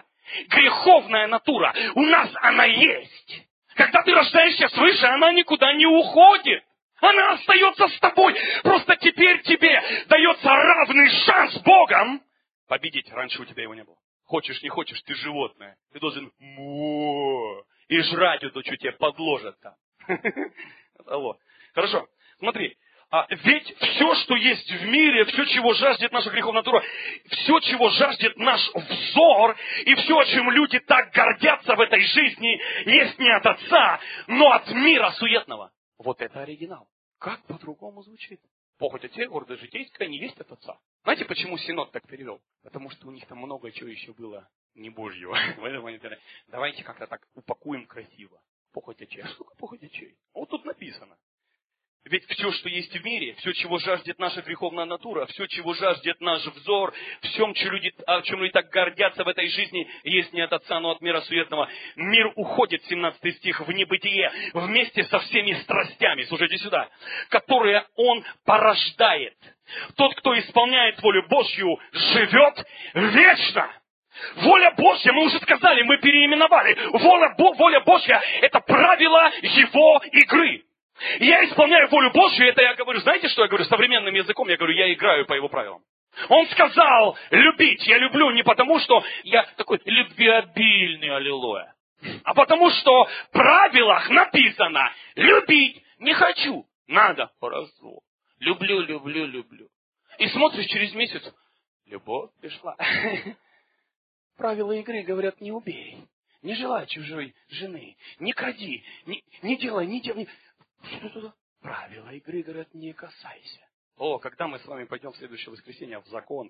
A: у нас она есть. Когда ты рождаешься свыше, она никуда не уходит. Она остается с тобой. Просто теперь тебе дается равный шанс Богом победить. Раньше у тебя его не было. Хочешь, не хочешь, ты животное. Ты должен и жрать эту, что тебе подложат там. Хорошо, смотри. Ведь все, что есть в мире, все, чего жаждет наша греховная натура, все, чего жаждет наш взор, и все, чем люди так гордятся в этой жизни, есть не от Отца, но от мира суетного. Вот это оригинал. Как по-другому звучит? Похоть от тела, гордость житейская, не есть от Отца. Знаете, почему Синод так перевел? Потому что у них там много чего еще было не Божьего. Давайте как-то так упакуем красиво. Похоть от чей. Что такое похоть от чей? Вот тут написано. Ведь все, что есть в мире, все, чего жаждет наша греховная натура, все, чего жаждет наш взор, всем, о чем люди так гордятся в этой жизни, есть не от Отца, но от мира суетного. Мир уходит, 17 стих, в небытие, вместе со всеми страстями, слушайте сюда, которые он порождает. Тот, кто исполняет волю Божью, живет вечно. Воля Божья, мы уже сказали, мы переименовали. Воля Божья – это правило его игры. Я исполняю волю Божью, это я говорю, знаете, что я говорю современным языком? Я говорю, я играю по его правилам. Он сказал любить. Я люблю не потому, что я такой любвеобильный, аллилуйя. А потому, что в правилах написано любить не хочу. Надо. Хорошо. Люблю, люблю, люблю. И смотришь через месяц, любовь пришла. Правила игры говорят, не убей. Не желай чужой жены. Не кради. Не делай, не делай. Что туда? Правила игры говорят, не касайся. О, когда мы с вами пойдем в следующее воскресенье в закон,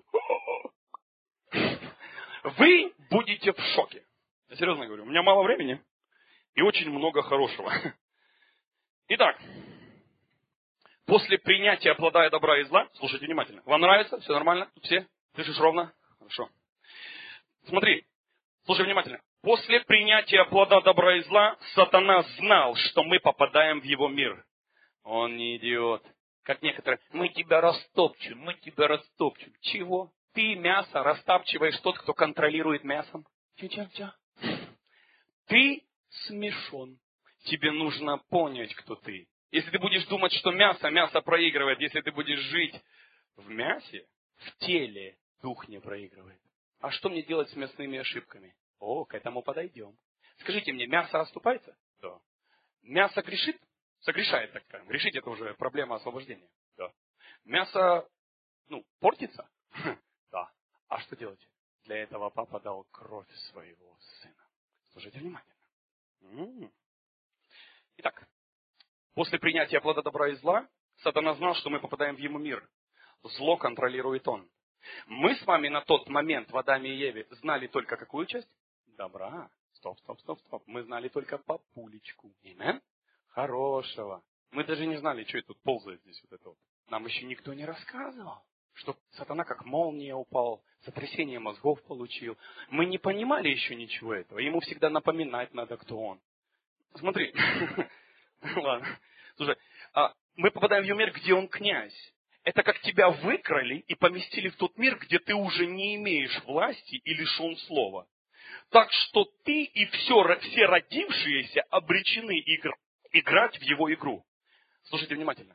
A: вы будете в шоке. Я серьезно говорю, у меня мало времени и очень много хорошего. Итак, после принятия плода и добра и зла, слушайте внимательно. Вам нравится? Все нормально? Все? Слышишь ровно? Хорошо. Смотри, слушай внимательно. После принятия плода добра и зла, сатана знал, что мы попадаем в его мир. Он не идиот. Как некоторые, мы тебя растопчем, мы тебя растопчем. Чего? Ты мясо растапчиваешь тот, кто контролирует мясом? Ча-ча-ча. Ты смешон. Тебе нужно понять, кто ты. Если ты будешь думать, что мясо проигрывает, если ты будешь жить в мясе, в теле, дух не проигрывает. А что мне делать с мясными ошибками? О, к этому подойдем. Скажите мне, мясо оступается? Да. Мясо грешит? Согрешает, так скажем. Грешить — это уже проблема освобождения. Да. Мясо, портится? Да. А что делать? Для этого папа дал кровь своего сына. Слушайте внимательно. Итак, после принятия плода добра и зла, сатана знал, что мы попадаем в его мир. Зло контролирует он. Мы с вами на тот момент в Адаме и Еве знали только какую часть? Добра. Стоп. Мы знали только папулечку. Амен? Хорошего. Мы даже не знали, что это тут ползает здесь вот это вот. Нам еще никто не рассказывал, что сатана как молния упал, сотрясение мозгов получил. Мы не понимали еще ничего этого. Ему всегда напоминать надо, кто он. Смотри. Ладно. Слушай, мы попадаем в его мир, где он князь. Это как тебя выкрали и поместили в тот мир, где ты уже не имеешь власти и лишен слова. Так что ты и все родившиеся обречены играть в его игру. Слушайте внимательно.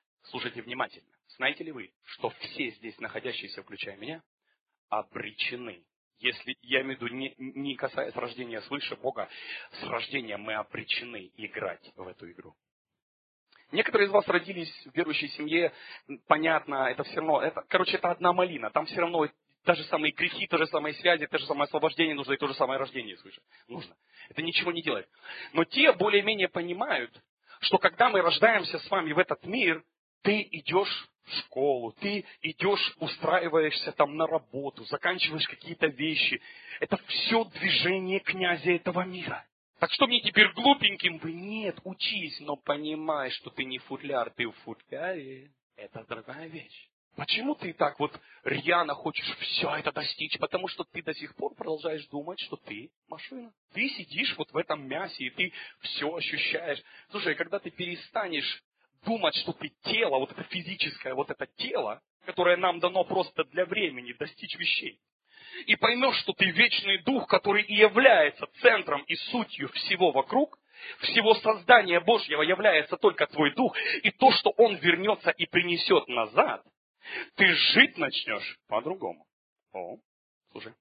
A: Знаете ли вы, что все здесь находящиеся, включая меня, обречены? Если я имею в виду не касаясь рождения свыше Бога, с рождения мы обречены играть в эту игру. Некоторые из вас родились в верующей семье, понятно, это все равно, это одна малина, там все равно те же самые грехи, те же самые связи, те же самое освобождение нужно и то же самое рождение свыше. Нужно. Это ничего не делает. Но те более-менее понимают, что когда мы рождаемся с вами в этот мир, ты идешь в школу, ты идешь, устраиваешься там на работу, заканчиваешь какие-то вещи. Это все движение князя этого мира. Так что мне теперь глупеньким? Нет, учись, но понимай, что ты не футляр, ты в футляре. Это другая вещь. Почему ты так вот рьяно хочешь все это достичь? Потому что ты до сих пор продолжаешь думать, что ты машина. Ты сидишь вот в этом мясе, и ты все ощущаешь. Слушай, когда ты перестанешь думать, что ты тело, вот это физическое, вот это тело, которое нам дано просто для времени достичь вещей, и поймешь, что ты вечный дух, который и является центром и сутью всего вокруг, всего создания Божьего является только твой дух, и то, что он вернется и принесет назад, ты жить начнешь по-другому. Слушай.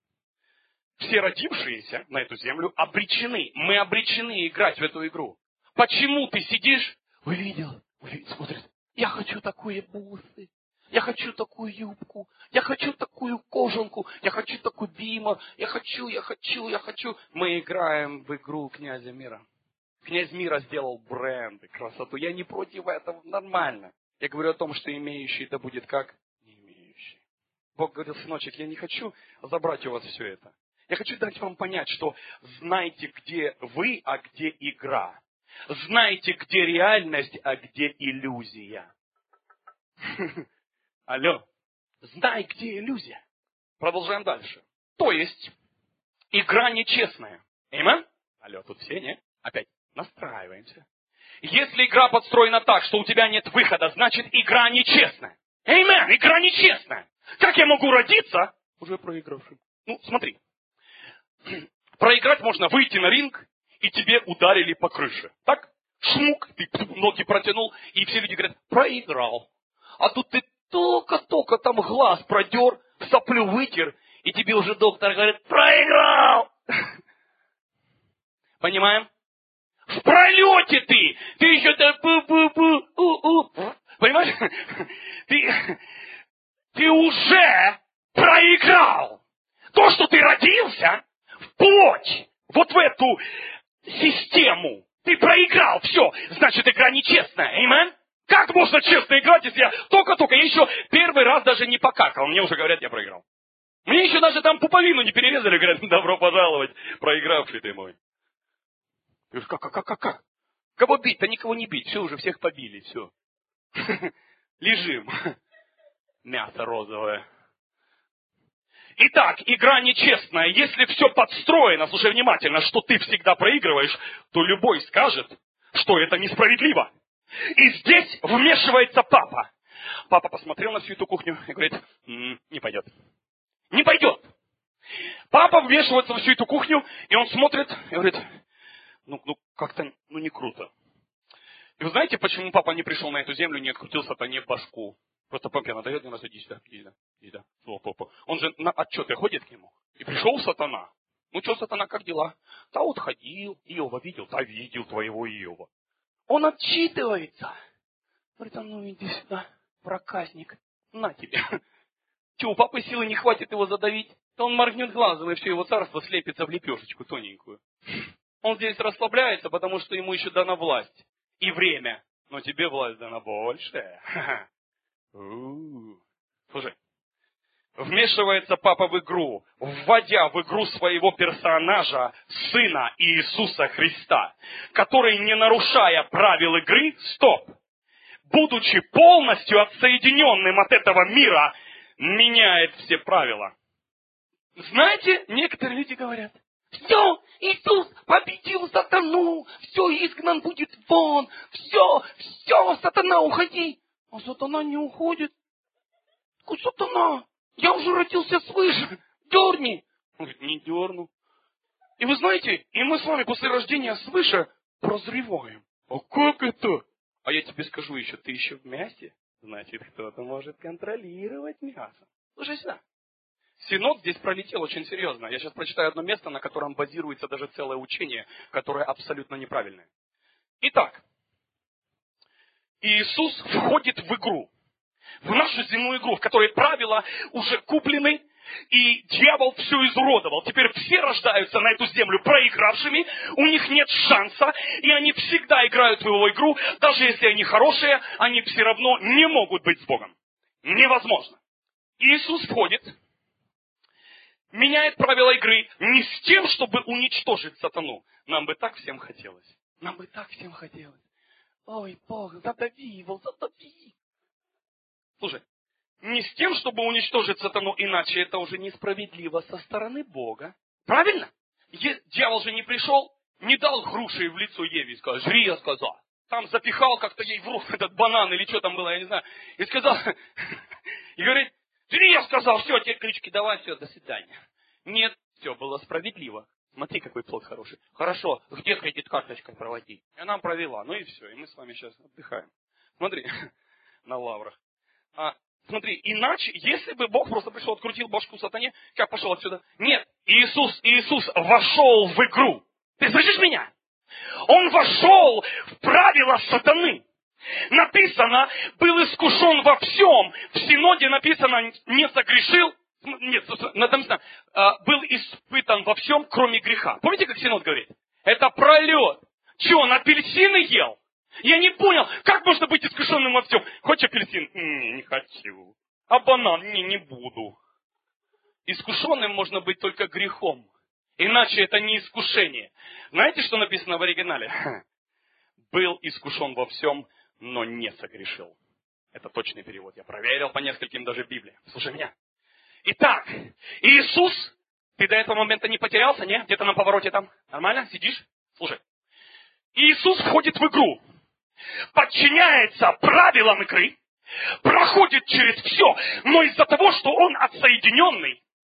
A: Все родившиеся на эту землю обречены. Мы обречены играть в эту игру. Почему ты сидишь? Увидел, смотрит. Я хочу такие бусы. Я хочу такую юбку. Я хочу такую кожанку. Я хочу такой бимор. Я хочу. Мы играем в игру князя мира. Князь мира сделал бренд и красоту. Я не против этого. Нормально. Я говорю о том, что имеющий это будет как не имеющий. Бог говорил, сыночек, я не хочу забрать у вас все это. Я хочу дать вам понять, что знайте, где вы, а где игра. Знайте, где реальность, а где иллюзия. Алло. Знай, где иллюзия. Продолжаем дальше. То есть, игра нечестная. Амен? Алло, тут все, не? Опять настраиваемся. Если игра подстроена так, что у тебя нет выхода, значит игра нечестная. Амен, игра нечестная. Как я могу родиться уже проигравшим? Смотри. Проиграть можно выйти на ринг, и тебе ударили по крыше. Так? шмук, ты ноги протянул, и все люди говорят, проиграл. А тут ты только-только там глаз продер, соплю вытер, и тебе уже доктор говорит, проиграл. Понимаем? В пролете ты еще так понимаешь? Ты уже проиграл. То, что ты родился, вплоть вот в эту систему, ты проиграл. Все, значит, игра нечестная. Аминь? Как можно честно играть, если я только-только, я еще первый раз даже не покакал. Мне уже говорят, я проиграл. Мне еще даже там пуповину не перерезали, говорят, добро пожаловать, проигравший ты мой. Ты говоришь, как? Кого бить? Да никого не бить, все, уже всех побили, все. Лежим. Мясо розовое. Итак, игра нечестная. Если все подстроено, слушай внимательно, что ты всегда проигрываешь, то любой скажет, что это несправедливо. И здесь вмешивается папа. Папа посмотрел на всю эту кухню и говорит, не пойдет. Не пойдет. Папа вмешивается в всю эту кухню, и он смотрит и говорит, как-то, не круто. И вы знаете, почему папа не пришел на эту землю, не открутил сатане башку? Просто папе надает, у нас иди сюда. Папа. Он же на отчеты ходит к нему. И пришел сатана. Ну что, сатана, как дела? Да вот ходил, Иова видел, да видел твоего Иова. Он отчитывается. Говорит, иди сюда, проказник, на тебе. Че, у папы силы не хватит его задавить? То он моргнет глазом, и все его царство слепится в лепешечку тоненькую. Он здесь расслабляется, потому что ему еще дана власть и время. Но тебе власть дана большая. Слушай, вмешивается папа в игру, вводя в игру своего персонажа, Сына Иисуса Христа, который, не нарушая правил игры, будучи полностью отсоединенным от этого мира, меняет все правила. Знаете, некоторые люди говорят, все, Иисус победил сатану, все, изгнан будет вон, все, сатана, уходи. А сатана не уходит. Какой сатана? Я уже родился свыше, дерни. Он говорит, не дерну. И вы знаете, и мы с вами после рождения свыше прозреваем. А как это? А я тебе скажу еще, ты еще в мясе, значит, кто-то может контролировать мясо. Слушай сюда. Синод здесь пролетел очень серьезно. Я сейчас прочитаю одно место, на котором базируется даже целое учение, которое абсолютно неправильное. Итак, Иисус входит в игру, в нашу земную игру, в которой правила уже куплены, и дьявол все изуродовал. Теперь все рождаются на эту землю проигравшими, у них нет шанса, и они всегда играют в его игру, даже если они хорошие, они все равно не могут быть с Богом. Невозможно. Иисус входит, меняет правила игры не с тем, чтобы уничтожить сатану. Нам бы так всем хотелось. Ой, Бог, задави его, задави. Слушай, не с тем, чтобы уничтожить сатану, иначе это уже несправедливо со стороны Бога. Правильно? Дьявол же не пришел, не дал груши в лицо Еве и сказал, жри, я сказал. Там запихал как-то ей в рот этот банан или что там было, я не знаю. И сказал, и говорит, жри, я сказал, все, теперь ключики давай, все, до свидания. Нет, все было справедливо. Смотри, какой плод хороший. Хорошо, где кредит-карточкой проводить? И она провела, ну и все, и мы с вами сейчас отдыхаем. Смотри, на лаврах. Смотри, иначе, если бы Бог просто пришел, открутил башку сатане, как пошел отсюда? Нет, Иисус вошел в игру. Ты слышишь меня? Он вошел в правила сатаны. Написано, был искушен во всем. В Синоде написано, не согрешил. Нет, написано, был испытан во всем, кроме греха. Помните, как Синод говорит? Это пролет. Че, он апельсины ел? Я не понял, как можно быть искушенным во всем? Хочешь апельсин? Не хочу. А банан? Не буду. Искушенным можно быть только грехом. Иначе это не искушение. Знаете, что написано в оригинале? Был искушен во всем, но не согрешил. Это точный перевод. Я проверил по нескольким даже Библиям. Слушай меня. Итак, Иисус, ты до этого момента не потерялся, не? Где-то на повороте там? Нормально? Сидишь? Слушай. Иисус входит в игру. Подчиняется правилам игры. Проходит через все. Но из-за того, что он отсоединенный,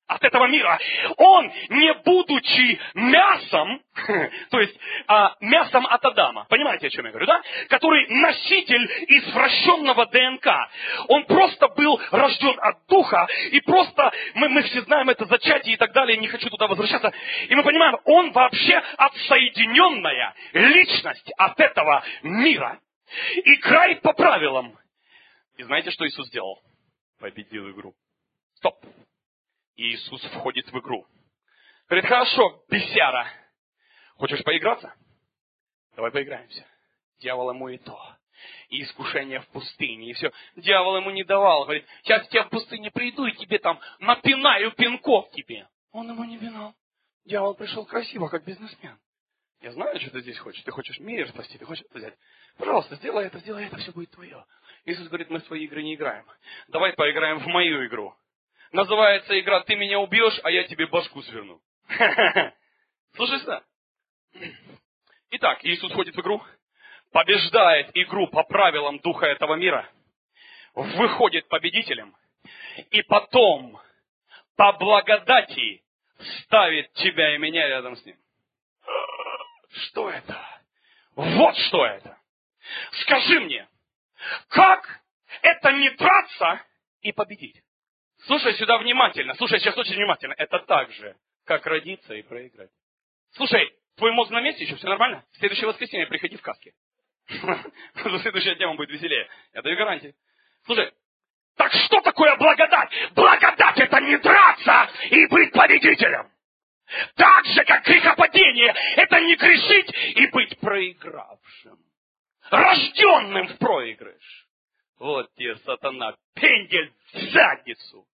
A: от этого мира. Он, не будучи мясом, то есть мясом от Адама, понимаете, о чем я говорю, да? Который носитель извращенного ДНК. Он просто был рожден от Духа, и просто, мы все знаем это зачатие и так далее, не хочу туда возвращаться. И мы понимаем, он вообще отсоединенная личность от этого мира. Играет по правилам. И знаете, что Иисус сделал? Победил игру. Стоп. И Иисус входит в игру. Говорит, хорошо, бесяра, хочешь поиграться? Давай поиграемся. Дьявол ему и то. И искушение в пустыне, и все. Дьявол ему не давал. Говорит, сейчас я в пустыне приду, и тебе там напинаю пинков тебе. Он ему не пинал. Дьявол пришел красиво, как бизнесмен. Я знаю, что ты здесь хочешь. Ты хочешь мир спасти, ты хочешь это взять. Пожалуйста, сделай это, все будет твое. Иисус говорит, мы в свои игры не играем. Давай поиграем в мою игру. Называется игра «Ты меня убьешь, а я тебе башку сверну». Слушай сюда. Итак, Иисус входит в игру, побеждает игру по правилам духа этого мира, выходит победителем, и потом по благодати ставит тебя и меня рядом с ним. Что это? Вот что это. Скажи мне, как это не драться и победить? Слушай сюда внимательно. Слушай сейчас очень внимательно. Это так же, как родиться и проиграть. Слушай, твой мозг на месте еще? Все нормально? В следующее воскресенье приходи в каске. Следующая тема будет веселее. Я даю гарантию. Слушай, так что такое благодать? Благодать это не драться и быть победителем. Так же, как грехопадение, это не грешить и быть проигравшим. Рожденным в проигрыш. Вот тебе, сатана, пендель в задницу.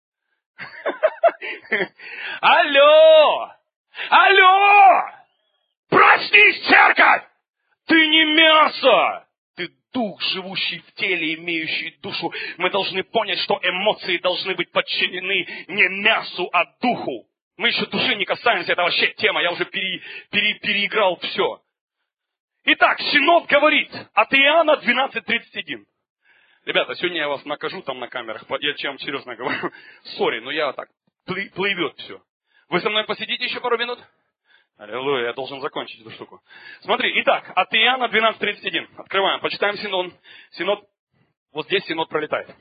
A: Алло! Алло! Проснись, церковь! Ты не мясо! Ты дух, живущий в теле, имеющий душу. Мы должны понять, что эмоции должны быть подчинены не мясу, а духу. Мы еще души не касаемся, это вообще тема, я уже переиграл все. Итак, Синод говорит от Иоанна 12:31. Ребята, сегодня я вас накажу там на камерах, я вам серьезно говорю. Сори, но я так, плывет все. Вы со мной посидите еще пару минут? Аллилуйя, я должен закончить эту штуку. Смотри, итак, от Иоанна 12:31. Открываем, почитаем Синод. Синод, вот здесь Синод пролетает.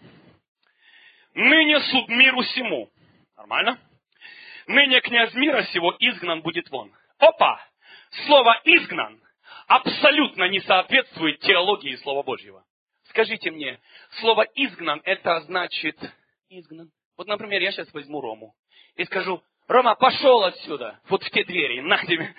A: Ныне суд миру сему. Нормально? Ныне князь мира сего изгнан будет вон. Опа! Слово «изгнан» абсолютно не соответствует теологии Слова Божьего. Скажите мне, слово «изгнан» это значит изгнан. Вот, например, я сейчас возьму Рому и скажу, Рома, пошел отсюда, вот в те двери, на тебе.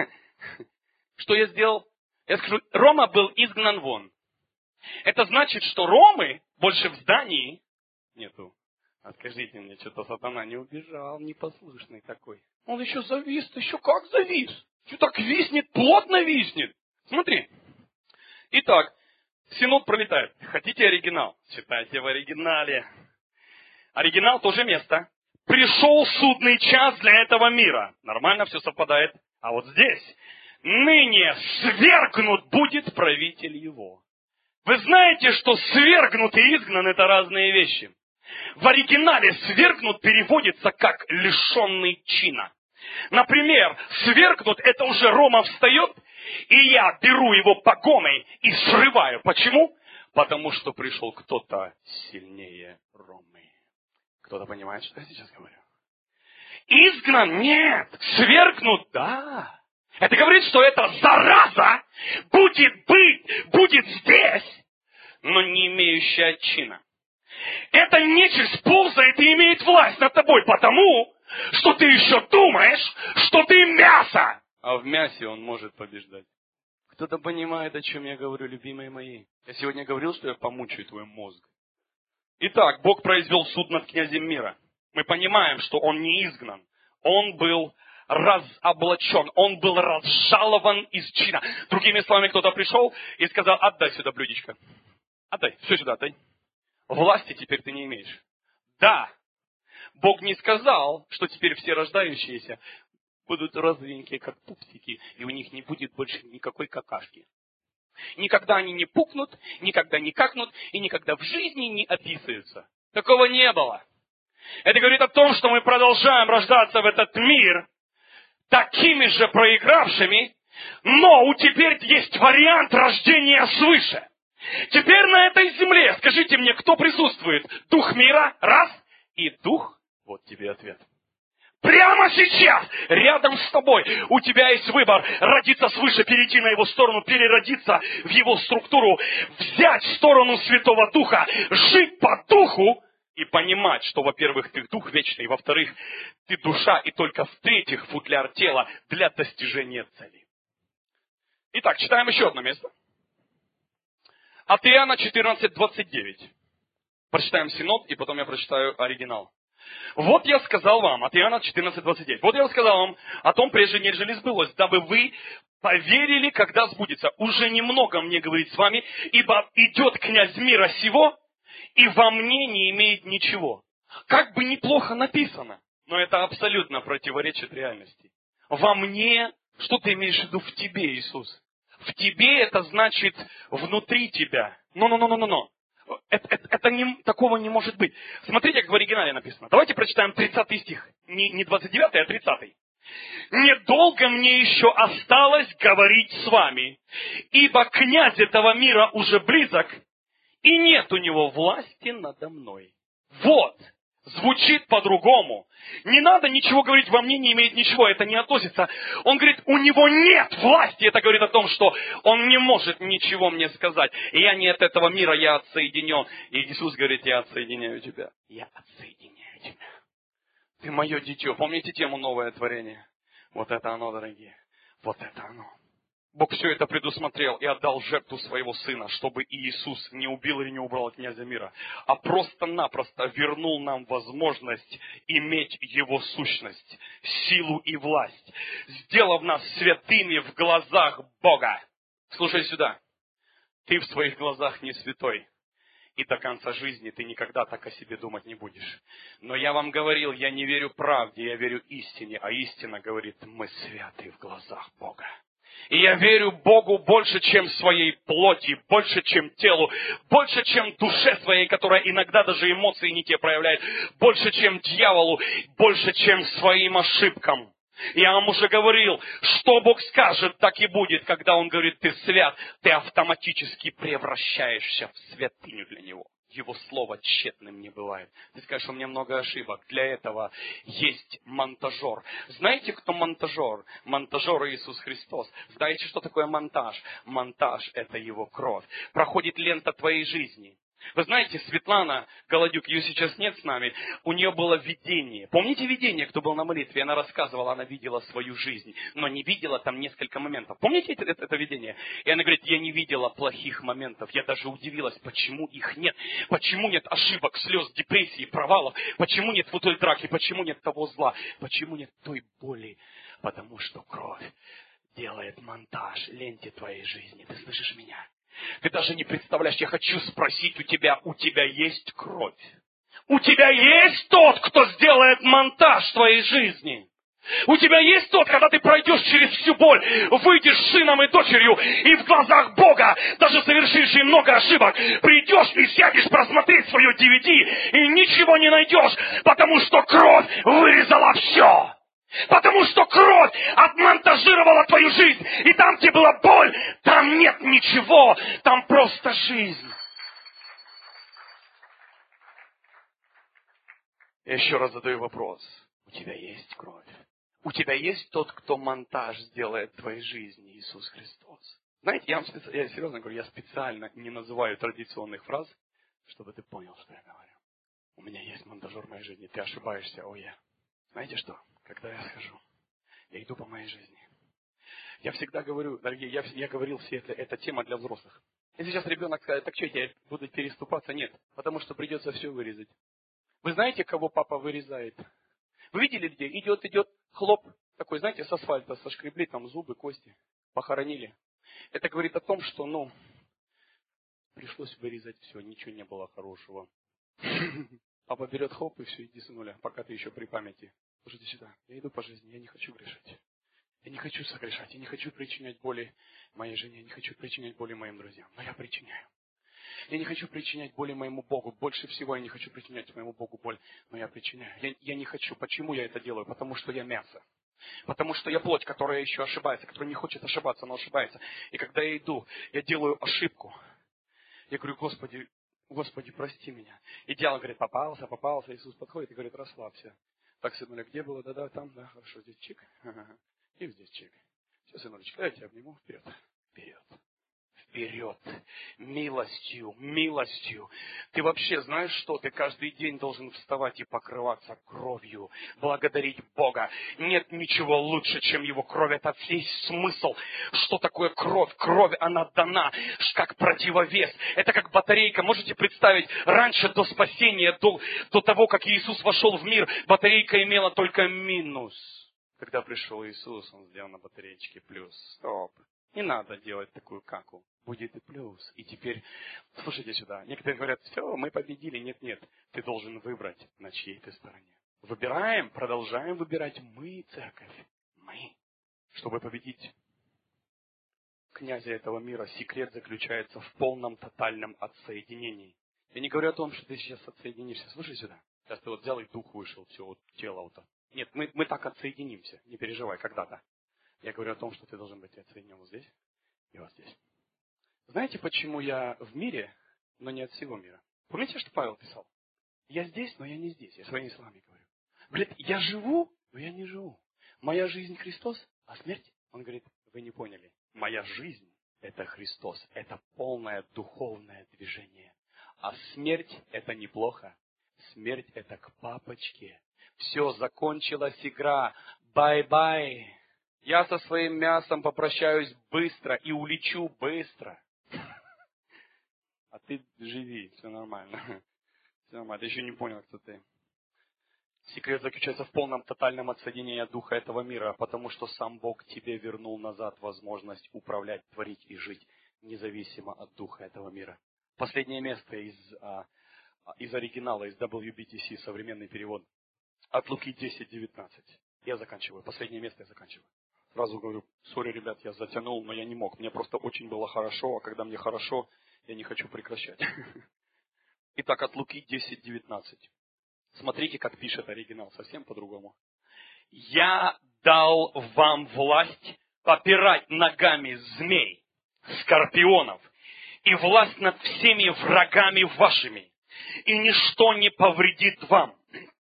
A: Что я сделал? Я скажу, Рома был изгнан вон. Это значит, что Ромы больше в здании нету. Скажите мне, что-то сатана не убежал, непослушный такой. Он еще завис, еще как завис. Что так виснет, плотно виснет. Смотри. Итак, Синод пролетает. Хотите оригинал? Читайте в оригинале. Оригинал тоже место. Пришел судный час для этого мира. Нормально все совпадает. А вот здесь. Ныне свергнут будет правитель его. Вы знаете, что свергнут и изгнан это разные вещи. В оригинале свергнут переводится как лишенный чина. Например, свергнут это уже Рома встает, и я беру его погоной и срываю. Почему? Потому что пришел кто-то сильнее Ромы. Кто-то понимает, что я сейчас говорю? Изгнан? Нет. Свергнут? Да. Это говорит, что эта зараза будет здесь, но не имеющая чина. Эта нечисть ползает и имеет власть над тобой, потому что ты еще думаешь, что ты мясо. А в мясе он может побеждать. Кто-то понимает, о чем я говорю, любимые мои. Я сегодня говорил, что я помучаю твой мозг. Итак, Бог произвел суд над князем мира. Мы понимаем, что он не изгнан. Он был разоблачен, он был разжалован из чина. Другими словами, кто-то пришел и сказал, отдай сюда блюдечко. Отдай, все сюда отдай. Власти теперь ты не имеешь. Да, Бог не сказал, что теперь все рождающиеся будут розовенькие, как пупсики, и у них не будет больше никакой какашки. Никогда они не пукнут, никогда не какнут, и никогда в жизни не описываются. Такого не было. Это говорит о том, что мы продолжаем рождаться в этот мир такими же проигравшими, но теперь есть вариант рождения свыше. Теперь на этой земле, скажите мне, кто присутствует? Дух мира, раз, и дух, вот тебе ответ. Прямо сейчас, рядом с тобой, у тебя есть выбор родиться свыше, перейти на его сторону, переродиться в его структуру, взять сторону Святого Духа, жить по Духу и понимать, что, во-первых, ты Дух вечный, во-вторых, ты душа, и только в-третьих, футляр тела для достижения цели. Итак, читаем еще одно место. От Иоанна 14:29. Прочитаем синод, и потом я прочитаю оригинал. Вот я сказал вам, от Иоанна 14:29. Вот я сказал вам о том, прежде нежели сбылось, дабы вы поверили, когда сбудется. Уже немного мне говорить с вами, ибо идет князь мира сего, и во мне не имеет ничего. Как бы неплохо написано, но это абсолютно противоречит реальности. Во мне, что ты имеешь в виду в тебе, Иисус? В тебе это значит внутри тебя. Но. Такого не может быть. Смотрите, как в оригинале написано. Давайте прочитаем 30 стих. Не 29, а 30. «Недолго мне еще осталось говорить с вами, ибо князь этого мира уже близок, и нет у него власти надо мной». Вот. Звучит по-другому. Не надо ничего говорить, во мне не имеет ничего, это не относится. Он говорит, у него нет власти. Это говорит о том, что он не может ничего мне сказать. И я не от этого мира, я отсоединен. И Иисус говорит, я отсоединяю тебя. Я отсоединяю тебя. Ты мое дитё. Помните тему «Новое творение»? Вот это оно, дорогие. Вот это оно. Бог все это предусмотрел и отдал жертву своего Сына, чтобы Иисус не убил или не убрал князя мира, а просто-напросто вернул нам возможность иметь Его сущность, силу и власть, сделав нас святыми в глазах Бога. Слушай сюда. Ты в своих глазах не святой. И до конца жизни ты никогда так о себе думать не будешь. Но я вам говорил, я не верю правде, я верю истине, а истина говорит, мы святы в глазах Бога. И я верю Богу больше, чем своей плоти, больше, чем телу, больше, чем душе своей, которая иногда даже эмоции не те проявляет, больше, чем дьяволу, больше, чем своим ошибкам. Я вам уже говорил, что Бог скажет, так и будет, когда Он говорит, ты свят, ты автоматически превращаешься в святыню для Него. Его слово тщетным не бывает. Ты скажешь, у меня много ошибок. Для этого есть монтажер. Знаете, кто монтажер? Монтажер Иисус Христос. Знаете, что такое монтаж? Монтаж – это Его кровь. Проходит лента твоей жизни. Вы знаете, Светлана Голодюк, ее сейчас нет с нами, у нее было видение. Помните видение, кто был на молитве? Она рассказывала, она видела свою жизнь, но не видела там несколько моментов. Помните это видение? И она говорит, я не видела плохих моментов. Я даже удивилась, почему их нет. Почему нет ошибок, слез, депрессий, провалов? Почему нет вот той драки? Почему нет того зла? Почему нет той боли? Потому что кровь делает монтаж ленте твоей жизни. Ты слышишь меня? Ты даже не представляешь, я хочу спросить у тебя есть кровь? У тебя есть тот, кто сделает монтаж твоей жизни? У тебя есть тот, когда ты пройдешь через всю боль, выйдешь сыном и дочерью, и в глазах Бога, даже совершивший много ошибок, придешь и сядешь просмотреть свое DVD, и ничего не найдешь, потому что кровь вырезала все. Потому что кровь отмонтажировала твою жизнь. И там, где была боль, там нет ничего. Там просто жизнь. Я еще раз задаю вопрос. У тебя есть кровь? У тебя есть тот, кто монтаж сделает в твоей жизни, Иисус Христос? Знаете, я серьезно говорю, я специально не называю традиционных фраз, чтобы ты понял, что я говорю. У меня есть монтажер в моей жизни. Ты ошибаешься, Знаете что? Когда я схожу, я иду по моей жизни. Я всегда говорю, дорогие, я говорил все это тема для взрослых. Если сейчас ребенок скажет, так что я буду переступаться? Нет, потому что придется все вырезать. Вы знаете, кого папа вырезает? Вы видели, где идет, хлоп, такой, знаете, с асфальта сошкребли, там зубы, кости, похоронили. Это говорит о том, что, пришлось вырезать все, ничего не было хорошего. Папа берет хоп и все, иди с нуля, пока ты еще при памяти. Слушайте сюда, я иду по жизни, я не хочу грешить. Я не хочу согрешать, я не хочу причинять боли моей жене, я не хочу причинять боли моим друзьям. Но я причиняю. Я не хочу причинять боли моему Богу. Больше всего я не хочу причинять моему Богу боль, но я причиняю. Я не хочу. Почему я это делаю? Потому что я мясо. Потому что я плоть, которая еще ошибается, которая не хочет ошибаться, но ошибается. И когда я иду, я делаю ошибку. Я говорю, Господи, прости меня. И дьявол говорит, попался. Иисус подходит и говорит, расслабься. Так, сынуля, где было? Да, там, да, хорошо, здесь чик. Ага. И здесь чик. Все, сынулечка, я тебя обниму. Вперед. Вперед. Милостью. Ты вообще знаешь что? Ты каждый день должен вставать и покрываться кровью. Благодарить Бога. Нет ничего лучше, чем Его кровь. Это весь смысл. Что такое кровь? Кровь, она дана как противовес. Это как батарейка. Можете представить, раньше до спасения, до того, как Иисус вошел в мир, батарейка имела только минус. Когда пришел Иисус, Он сделал на батареечке плюс. Стоп. Не надо делать такую каку. Будет и плюс. И теперь, слушайте сюда. Некоторые говорят, все, мы победили. Нет. Ты должен выбрать, на чьей ты стороне. Выбираем, продолжаем выбирать мы, церковь. Мы. Чтобы победить князя этого мира, секрет заключается в полном, тотальном отсоединении. Я не говорю о том, что ты сейчас отсоединишься. Слушай сюда. Сейчас ты вот взял и дух вышел, все, вот тело вот. Нет, мы так отсоединимся. Не переживай, когда-то. Я говорю о том, что ты должен быть отсоединен вот здесь и вот здесь. Знаете, почему я в мире, но не от всего мира? Помните, что Павел писал? Я здесь, но я не здесь. Я своими словами говорю. Говорит, я живу, но я не живу. Моя жизнь Христос, а смерть? Он говорит, вы не поняли. Моя жизнь – это Христос. Это полное духовное движение. А смерть – это неплохо. Смерть – это к папочке. Все, закончилась игра. Бай-бай. Я со своим мясом попрощаюсь быстро и улечу быстро. А ты живи, все нормально. Все нормально, ты еще не понял, кто ты. Секрет заключается в полном тотальном отсоединении от духа этого мира, потому что сам Бог тебе вернул назад возможность управлять, творить и жить, независимо от духа этого мира. Последнее место из оригинала, из WBTC, современный перевод. От Луки 10:19. Я заканчиваю. Последнее место я заканчиваю. Сразу говорю, сори, ребят, я затянул, но я не мог. Мне просто очень было хорошо, а когда мне хорошо, я не хочу прекращать. Итак, от Луки 10:19. Смотрите, как пишет оригинал, совсем по-другому. «Я дал вам власть попирать ногами змей, скорпионов, и власть над всеми врагами вашими, и ничто не повредит вам.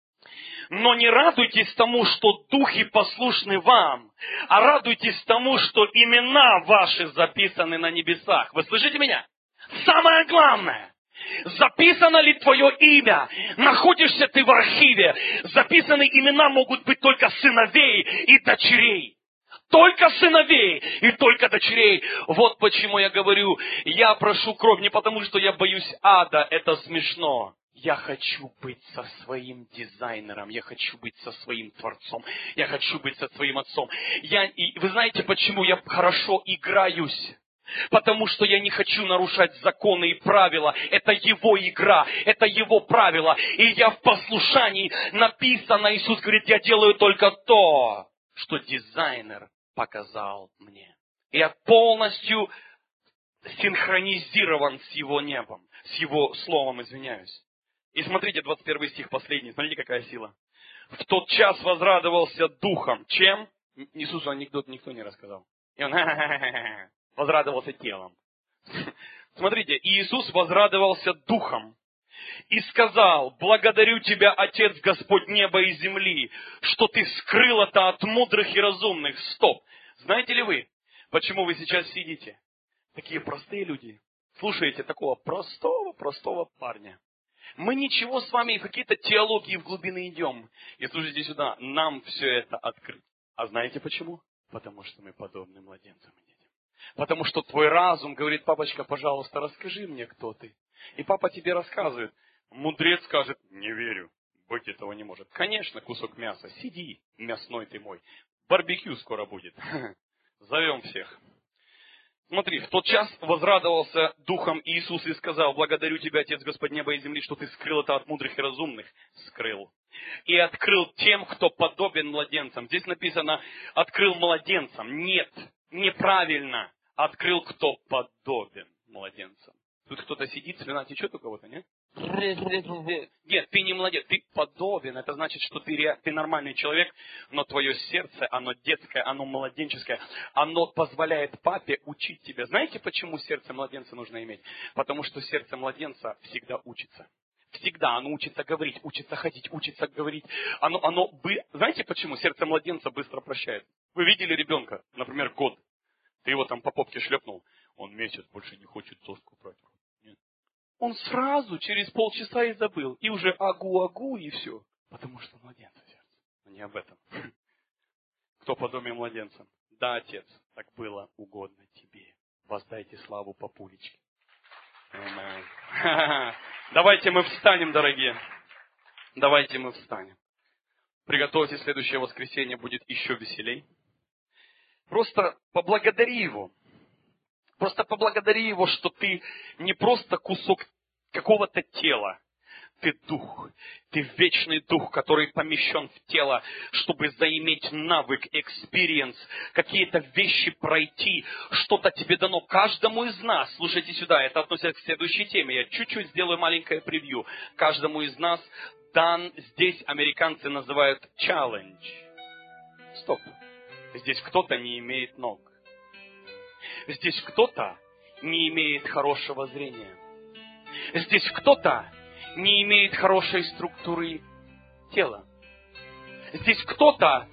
A: Но не радуйтесь тому, что духи послушны вам, а радуйтесь тому, что имена ваши записаны на небесах». Вы слышите меня? Самое главное. Записано ли твое имя? Находишься ты в архиве. Записаны имена могут быть только сыновей и дочерей. Только сыновей и только дочерей. Вот почему я говорю, я прошу кровь не потому, что я боюсь ада. Это смешно. Я хочу быть со своим дизайнером, я хочу быть со своим творцом, я хочу быть со своим отцом. Вы знаете, почему я хорошо играюсь? Потому что я не хочу нарушать законы и правила. Это его игра, это его правила. И я в послушании, написано, Иисус говорит, я делаю только то, что дизайнер показал мне. Я полностью синхронизирован с его небом, с его словом, извиняюсь. И смотрите, 21 стих последний. Смотрите, какая сила. В тот час возрадовался духом. Чем? Иисусу анекдот никто не рассказал. И он возрадовался телом. Смотрите, Иисус возрадовался духом. И сказал, благодарю тебя, Отец Господь неба и земли, что ты скрыл это от мудрых и разумных. Стоп. Знаете ли вы, почему вы сейчас сидите? Такие простые люди. Слушаете такого простого парня. Мы ничего с вами в какие-то теологии в глубины идем. И слушайте сюда, нам все это открыть. А знаете почему? Потому что мы подобны младенцам и детям. Потому что твой разум говорит, папочка, пожалуйста, расскажи мне, кто ты. И папа тебе рассказывает. Мудрец скажет, не верю, быть этого не может. Конечно, кусок мяса, сиди, мясной ты мой. Барбекю скоро будет. Зовем всех. Смотри, в тот час возрадовался духом Иисус и сказал, благодарю тебя, Отец Господь неба и земли, что ты скрыл это от мудрых и разумных. Скрыл. И открыл тем, кто подобен младенцам. Здесь написано, открыл младенцам. Нет, неправильно. Открыл, кто подобен младенцам. Тут кто-то сидит, слюна течет у кого-то, нет? Нет, ты не молодец, ты подобен. Это значит, что ты нормальный человек, но твое сердце, оно детское, оно младенческое. Оно позволяет папе учить тебя. Знаете, почему сердце младенца нужно иметь? Потому что сердце младенца всегда учится. Всегда оно учится говорить, учится ходить, учится говорить. Знаете, почему сердце младенца быстро прощает? Вы видели ребенка, например, год. Ты его там по попке шлепнул. Он месяц больше не хочет соску брать. Нет. Он сразу через полчаса и забыл. И уже агу-агу, и все. Потому что младенца сердце. Но не об этом. Кто подобен младенцам? Да, Отец, так было угодно тебе. Воздайте славу папулечке. Давайте мы встанем, дорогие. Давайте мы встанем. Приготовьте, следующее воскресенье будет еще веселей. Просто поблагодари Его. Просто поблагодари Его, что ты не просто кусок какого-то тела. Ты дух. Ты вечный дух, который помещен в тело, чтобы заиметь навык, экспириенс, какие-то вещи пройти. Что-то тебе дано каждому из нас. Слушайте сюда, это относится к следующей теме. Я чуть-чуть сделаю маленькое превью. Каждому из нас дан, здесь американцы называют challenge. Стоп. Здесь кто-то не имеет ног. Здесь кто-то не имеет хорошего зрения. Здесь кто-то не имеет хорошей структуры тела. Здесь кто-то,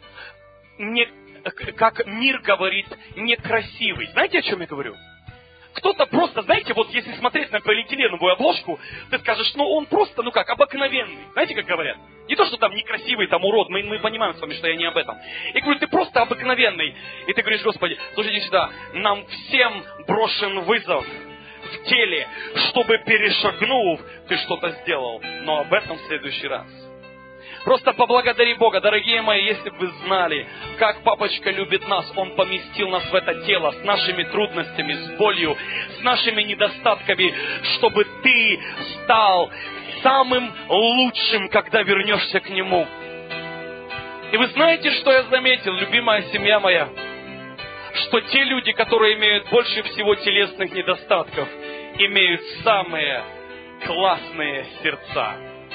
A: как мир говорит, некрасивый. Знаете, о чем я говорю? Кто-то просто, знаете, вот если смотреть на полиэтиленовую обложку, ты скажешь, он просто, обыкновенный. Знаете, как говорят? Не то, что там некрасивый, там урод, мы понимаем с вами, что я не об этом. Я говорю, ты просто обыкновенный. И ты говоришь, Господи, слушайте сюда, нам всем брошен вызов в теле, чтобы перешагнув, ты что-то сделал. Но об этом в следующий раз. Просто поблагодари Бога, дорогие мои, если бы вы знали, как папочка любит нас. Он поместил нас в это тело с нашими трудностями, с болью, с нашими недостатками, чтобы ты стал самым лучшим, когда вернешься к Нему. И вы знаете, что я заметил, любимая семья моя? Что те люди, которые имеют больше всего телесных недостатков, имеют самые классные сердца.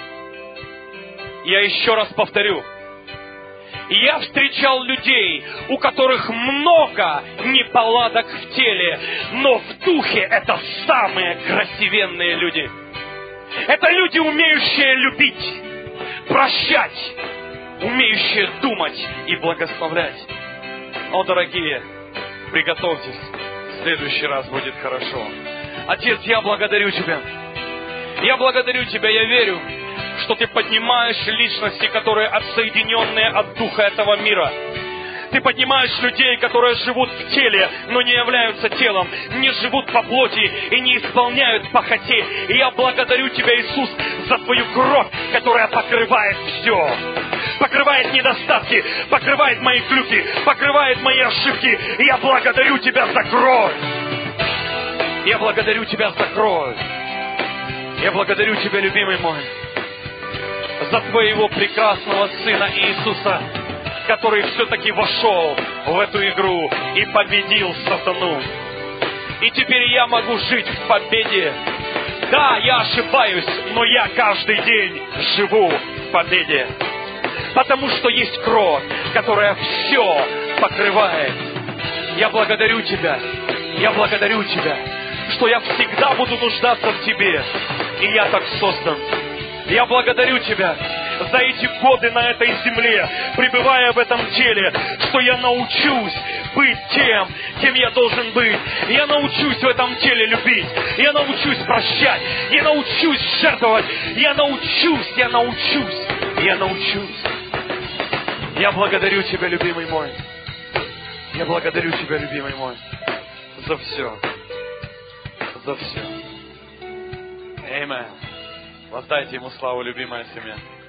A: Я еще раз повторю. Я встречал людей, у которых много неполадок в теле, но в духе это самые красивенные люди. Это люди, умеющие любить, прощать, умеющие думать и благословлять. О, дорогие, приготовьтесь, в следующий раз будет хорошо. Отец, я благодарю Тебя. Я благодарю Тебя, я верю, что Ты поднимаешь личности, которые отсоединенные от духа этого мира. Ты поднимаешь людей, которые живут в теле, но не являются телом, не живут по плоти и не исполняют похоти. И я благодарю Тебя, Иисус, за Твою кровь, которая покрывает все. Покрывает недостатки, покрывает мои глюки, покрывает мои ошибки. И я благодарю Тебя за кровь. Я благодарю Тебя за кровь. Я благодарю Тебя, любимый мой, за Твоего прекрасного Сына Иисуса, который все-таки вошел в эту игру и победил сатану. И теперь я могу жить в победе. Да, я ошибаюсь, но я каждый день живу в победе. Потому что есть кровь, которая все покрывает. Я благодарю Тебя. Я благодарю Тебя, что я всегда буду нуждаться в Тебе. И я так создан. Я благодарю Тебя за эти годы на этой земле, пребывая в этом теле, что я научусь быть тем, кем я должен быть. Я научусь в этом теле любить. Я научусь прощать. Я научусь жертвовать. Я научусь. Я благодарю Тебя, любимый мой. Я благодарю Тебя, любимый мой, за все. За все. Аминь. Воздайте Ему славу, любимая семья.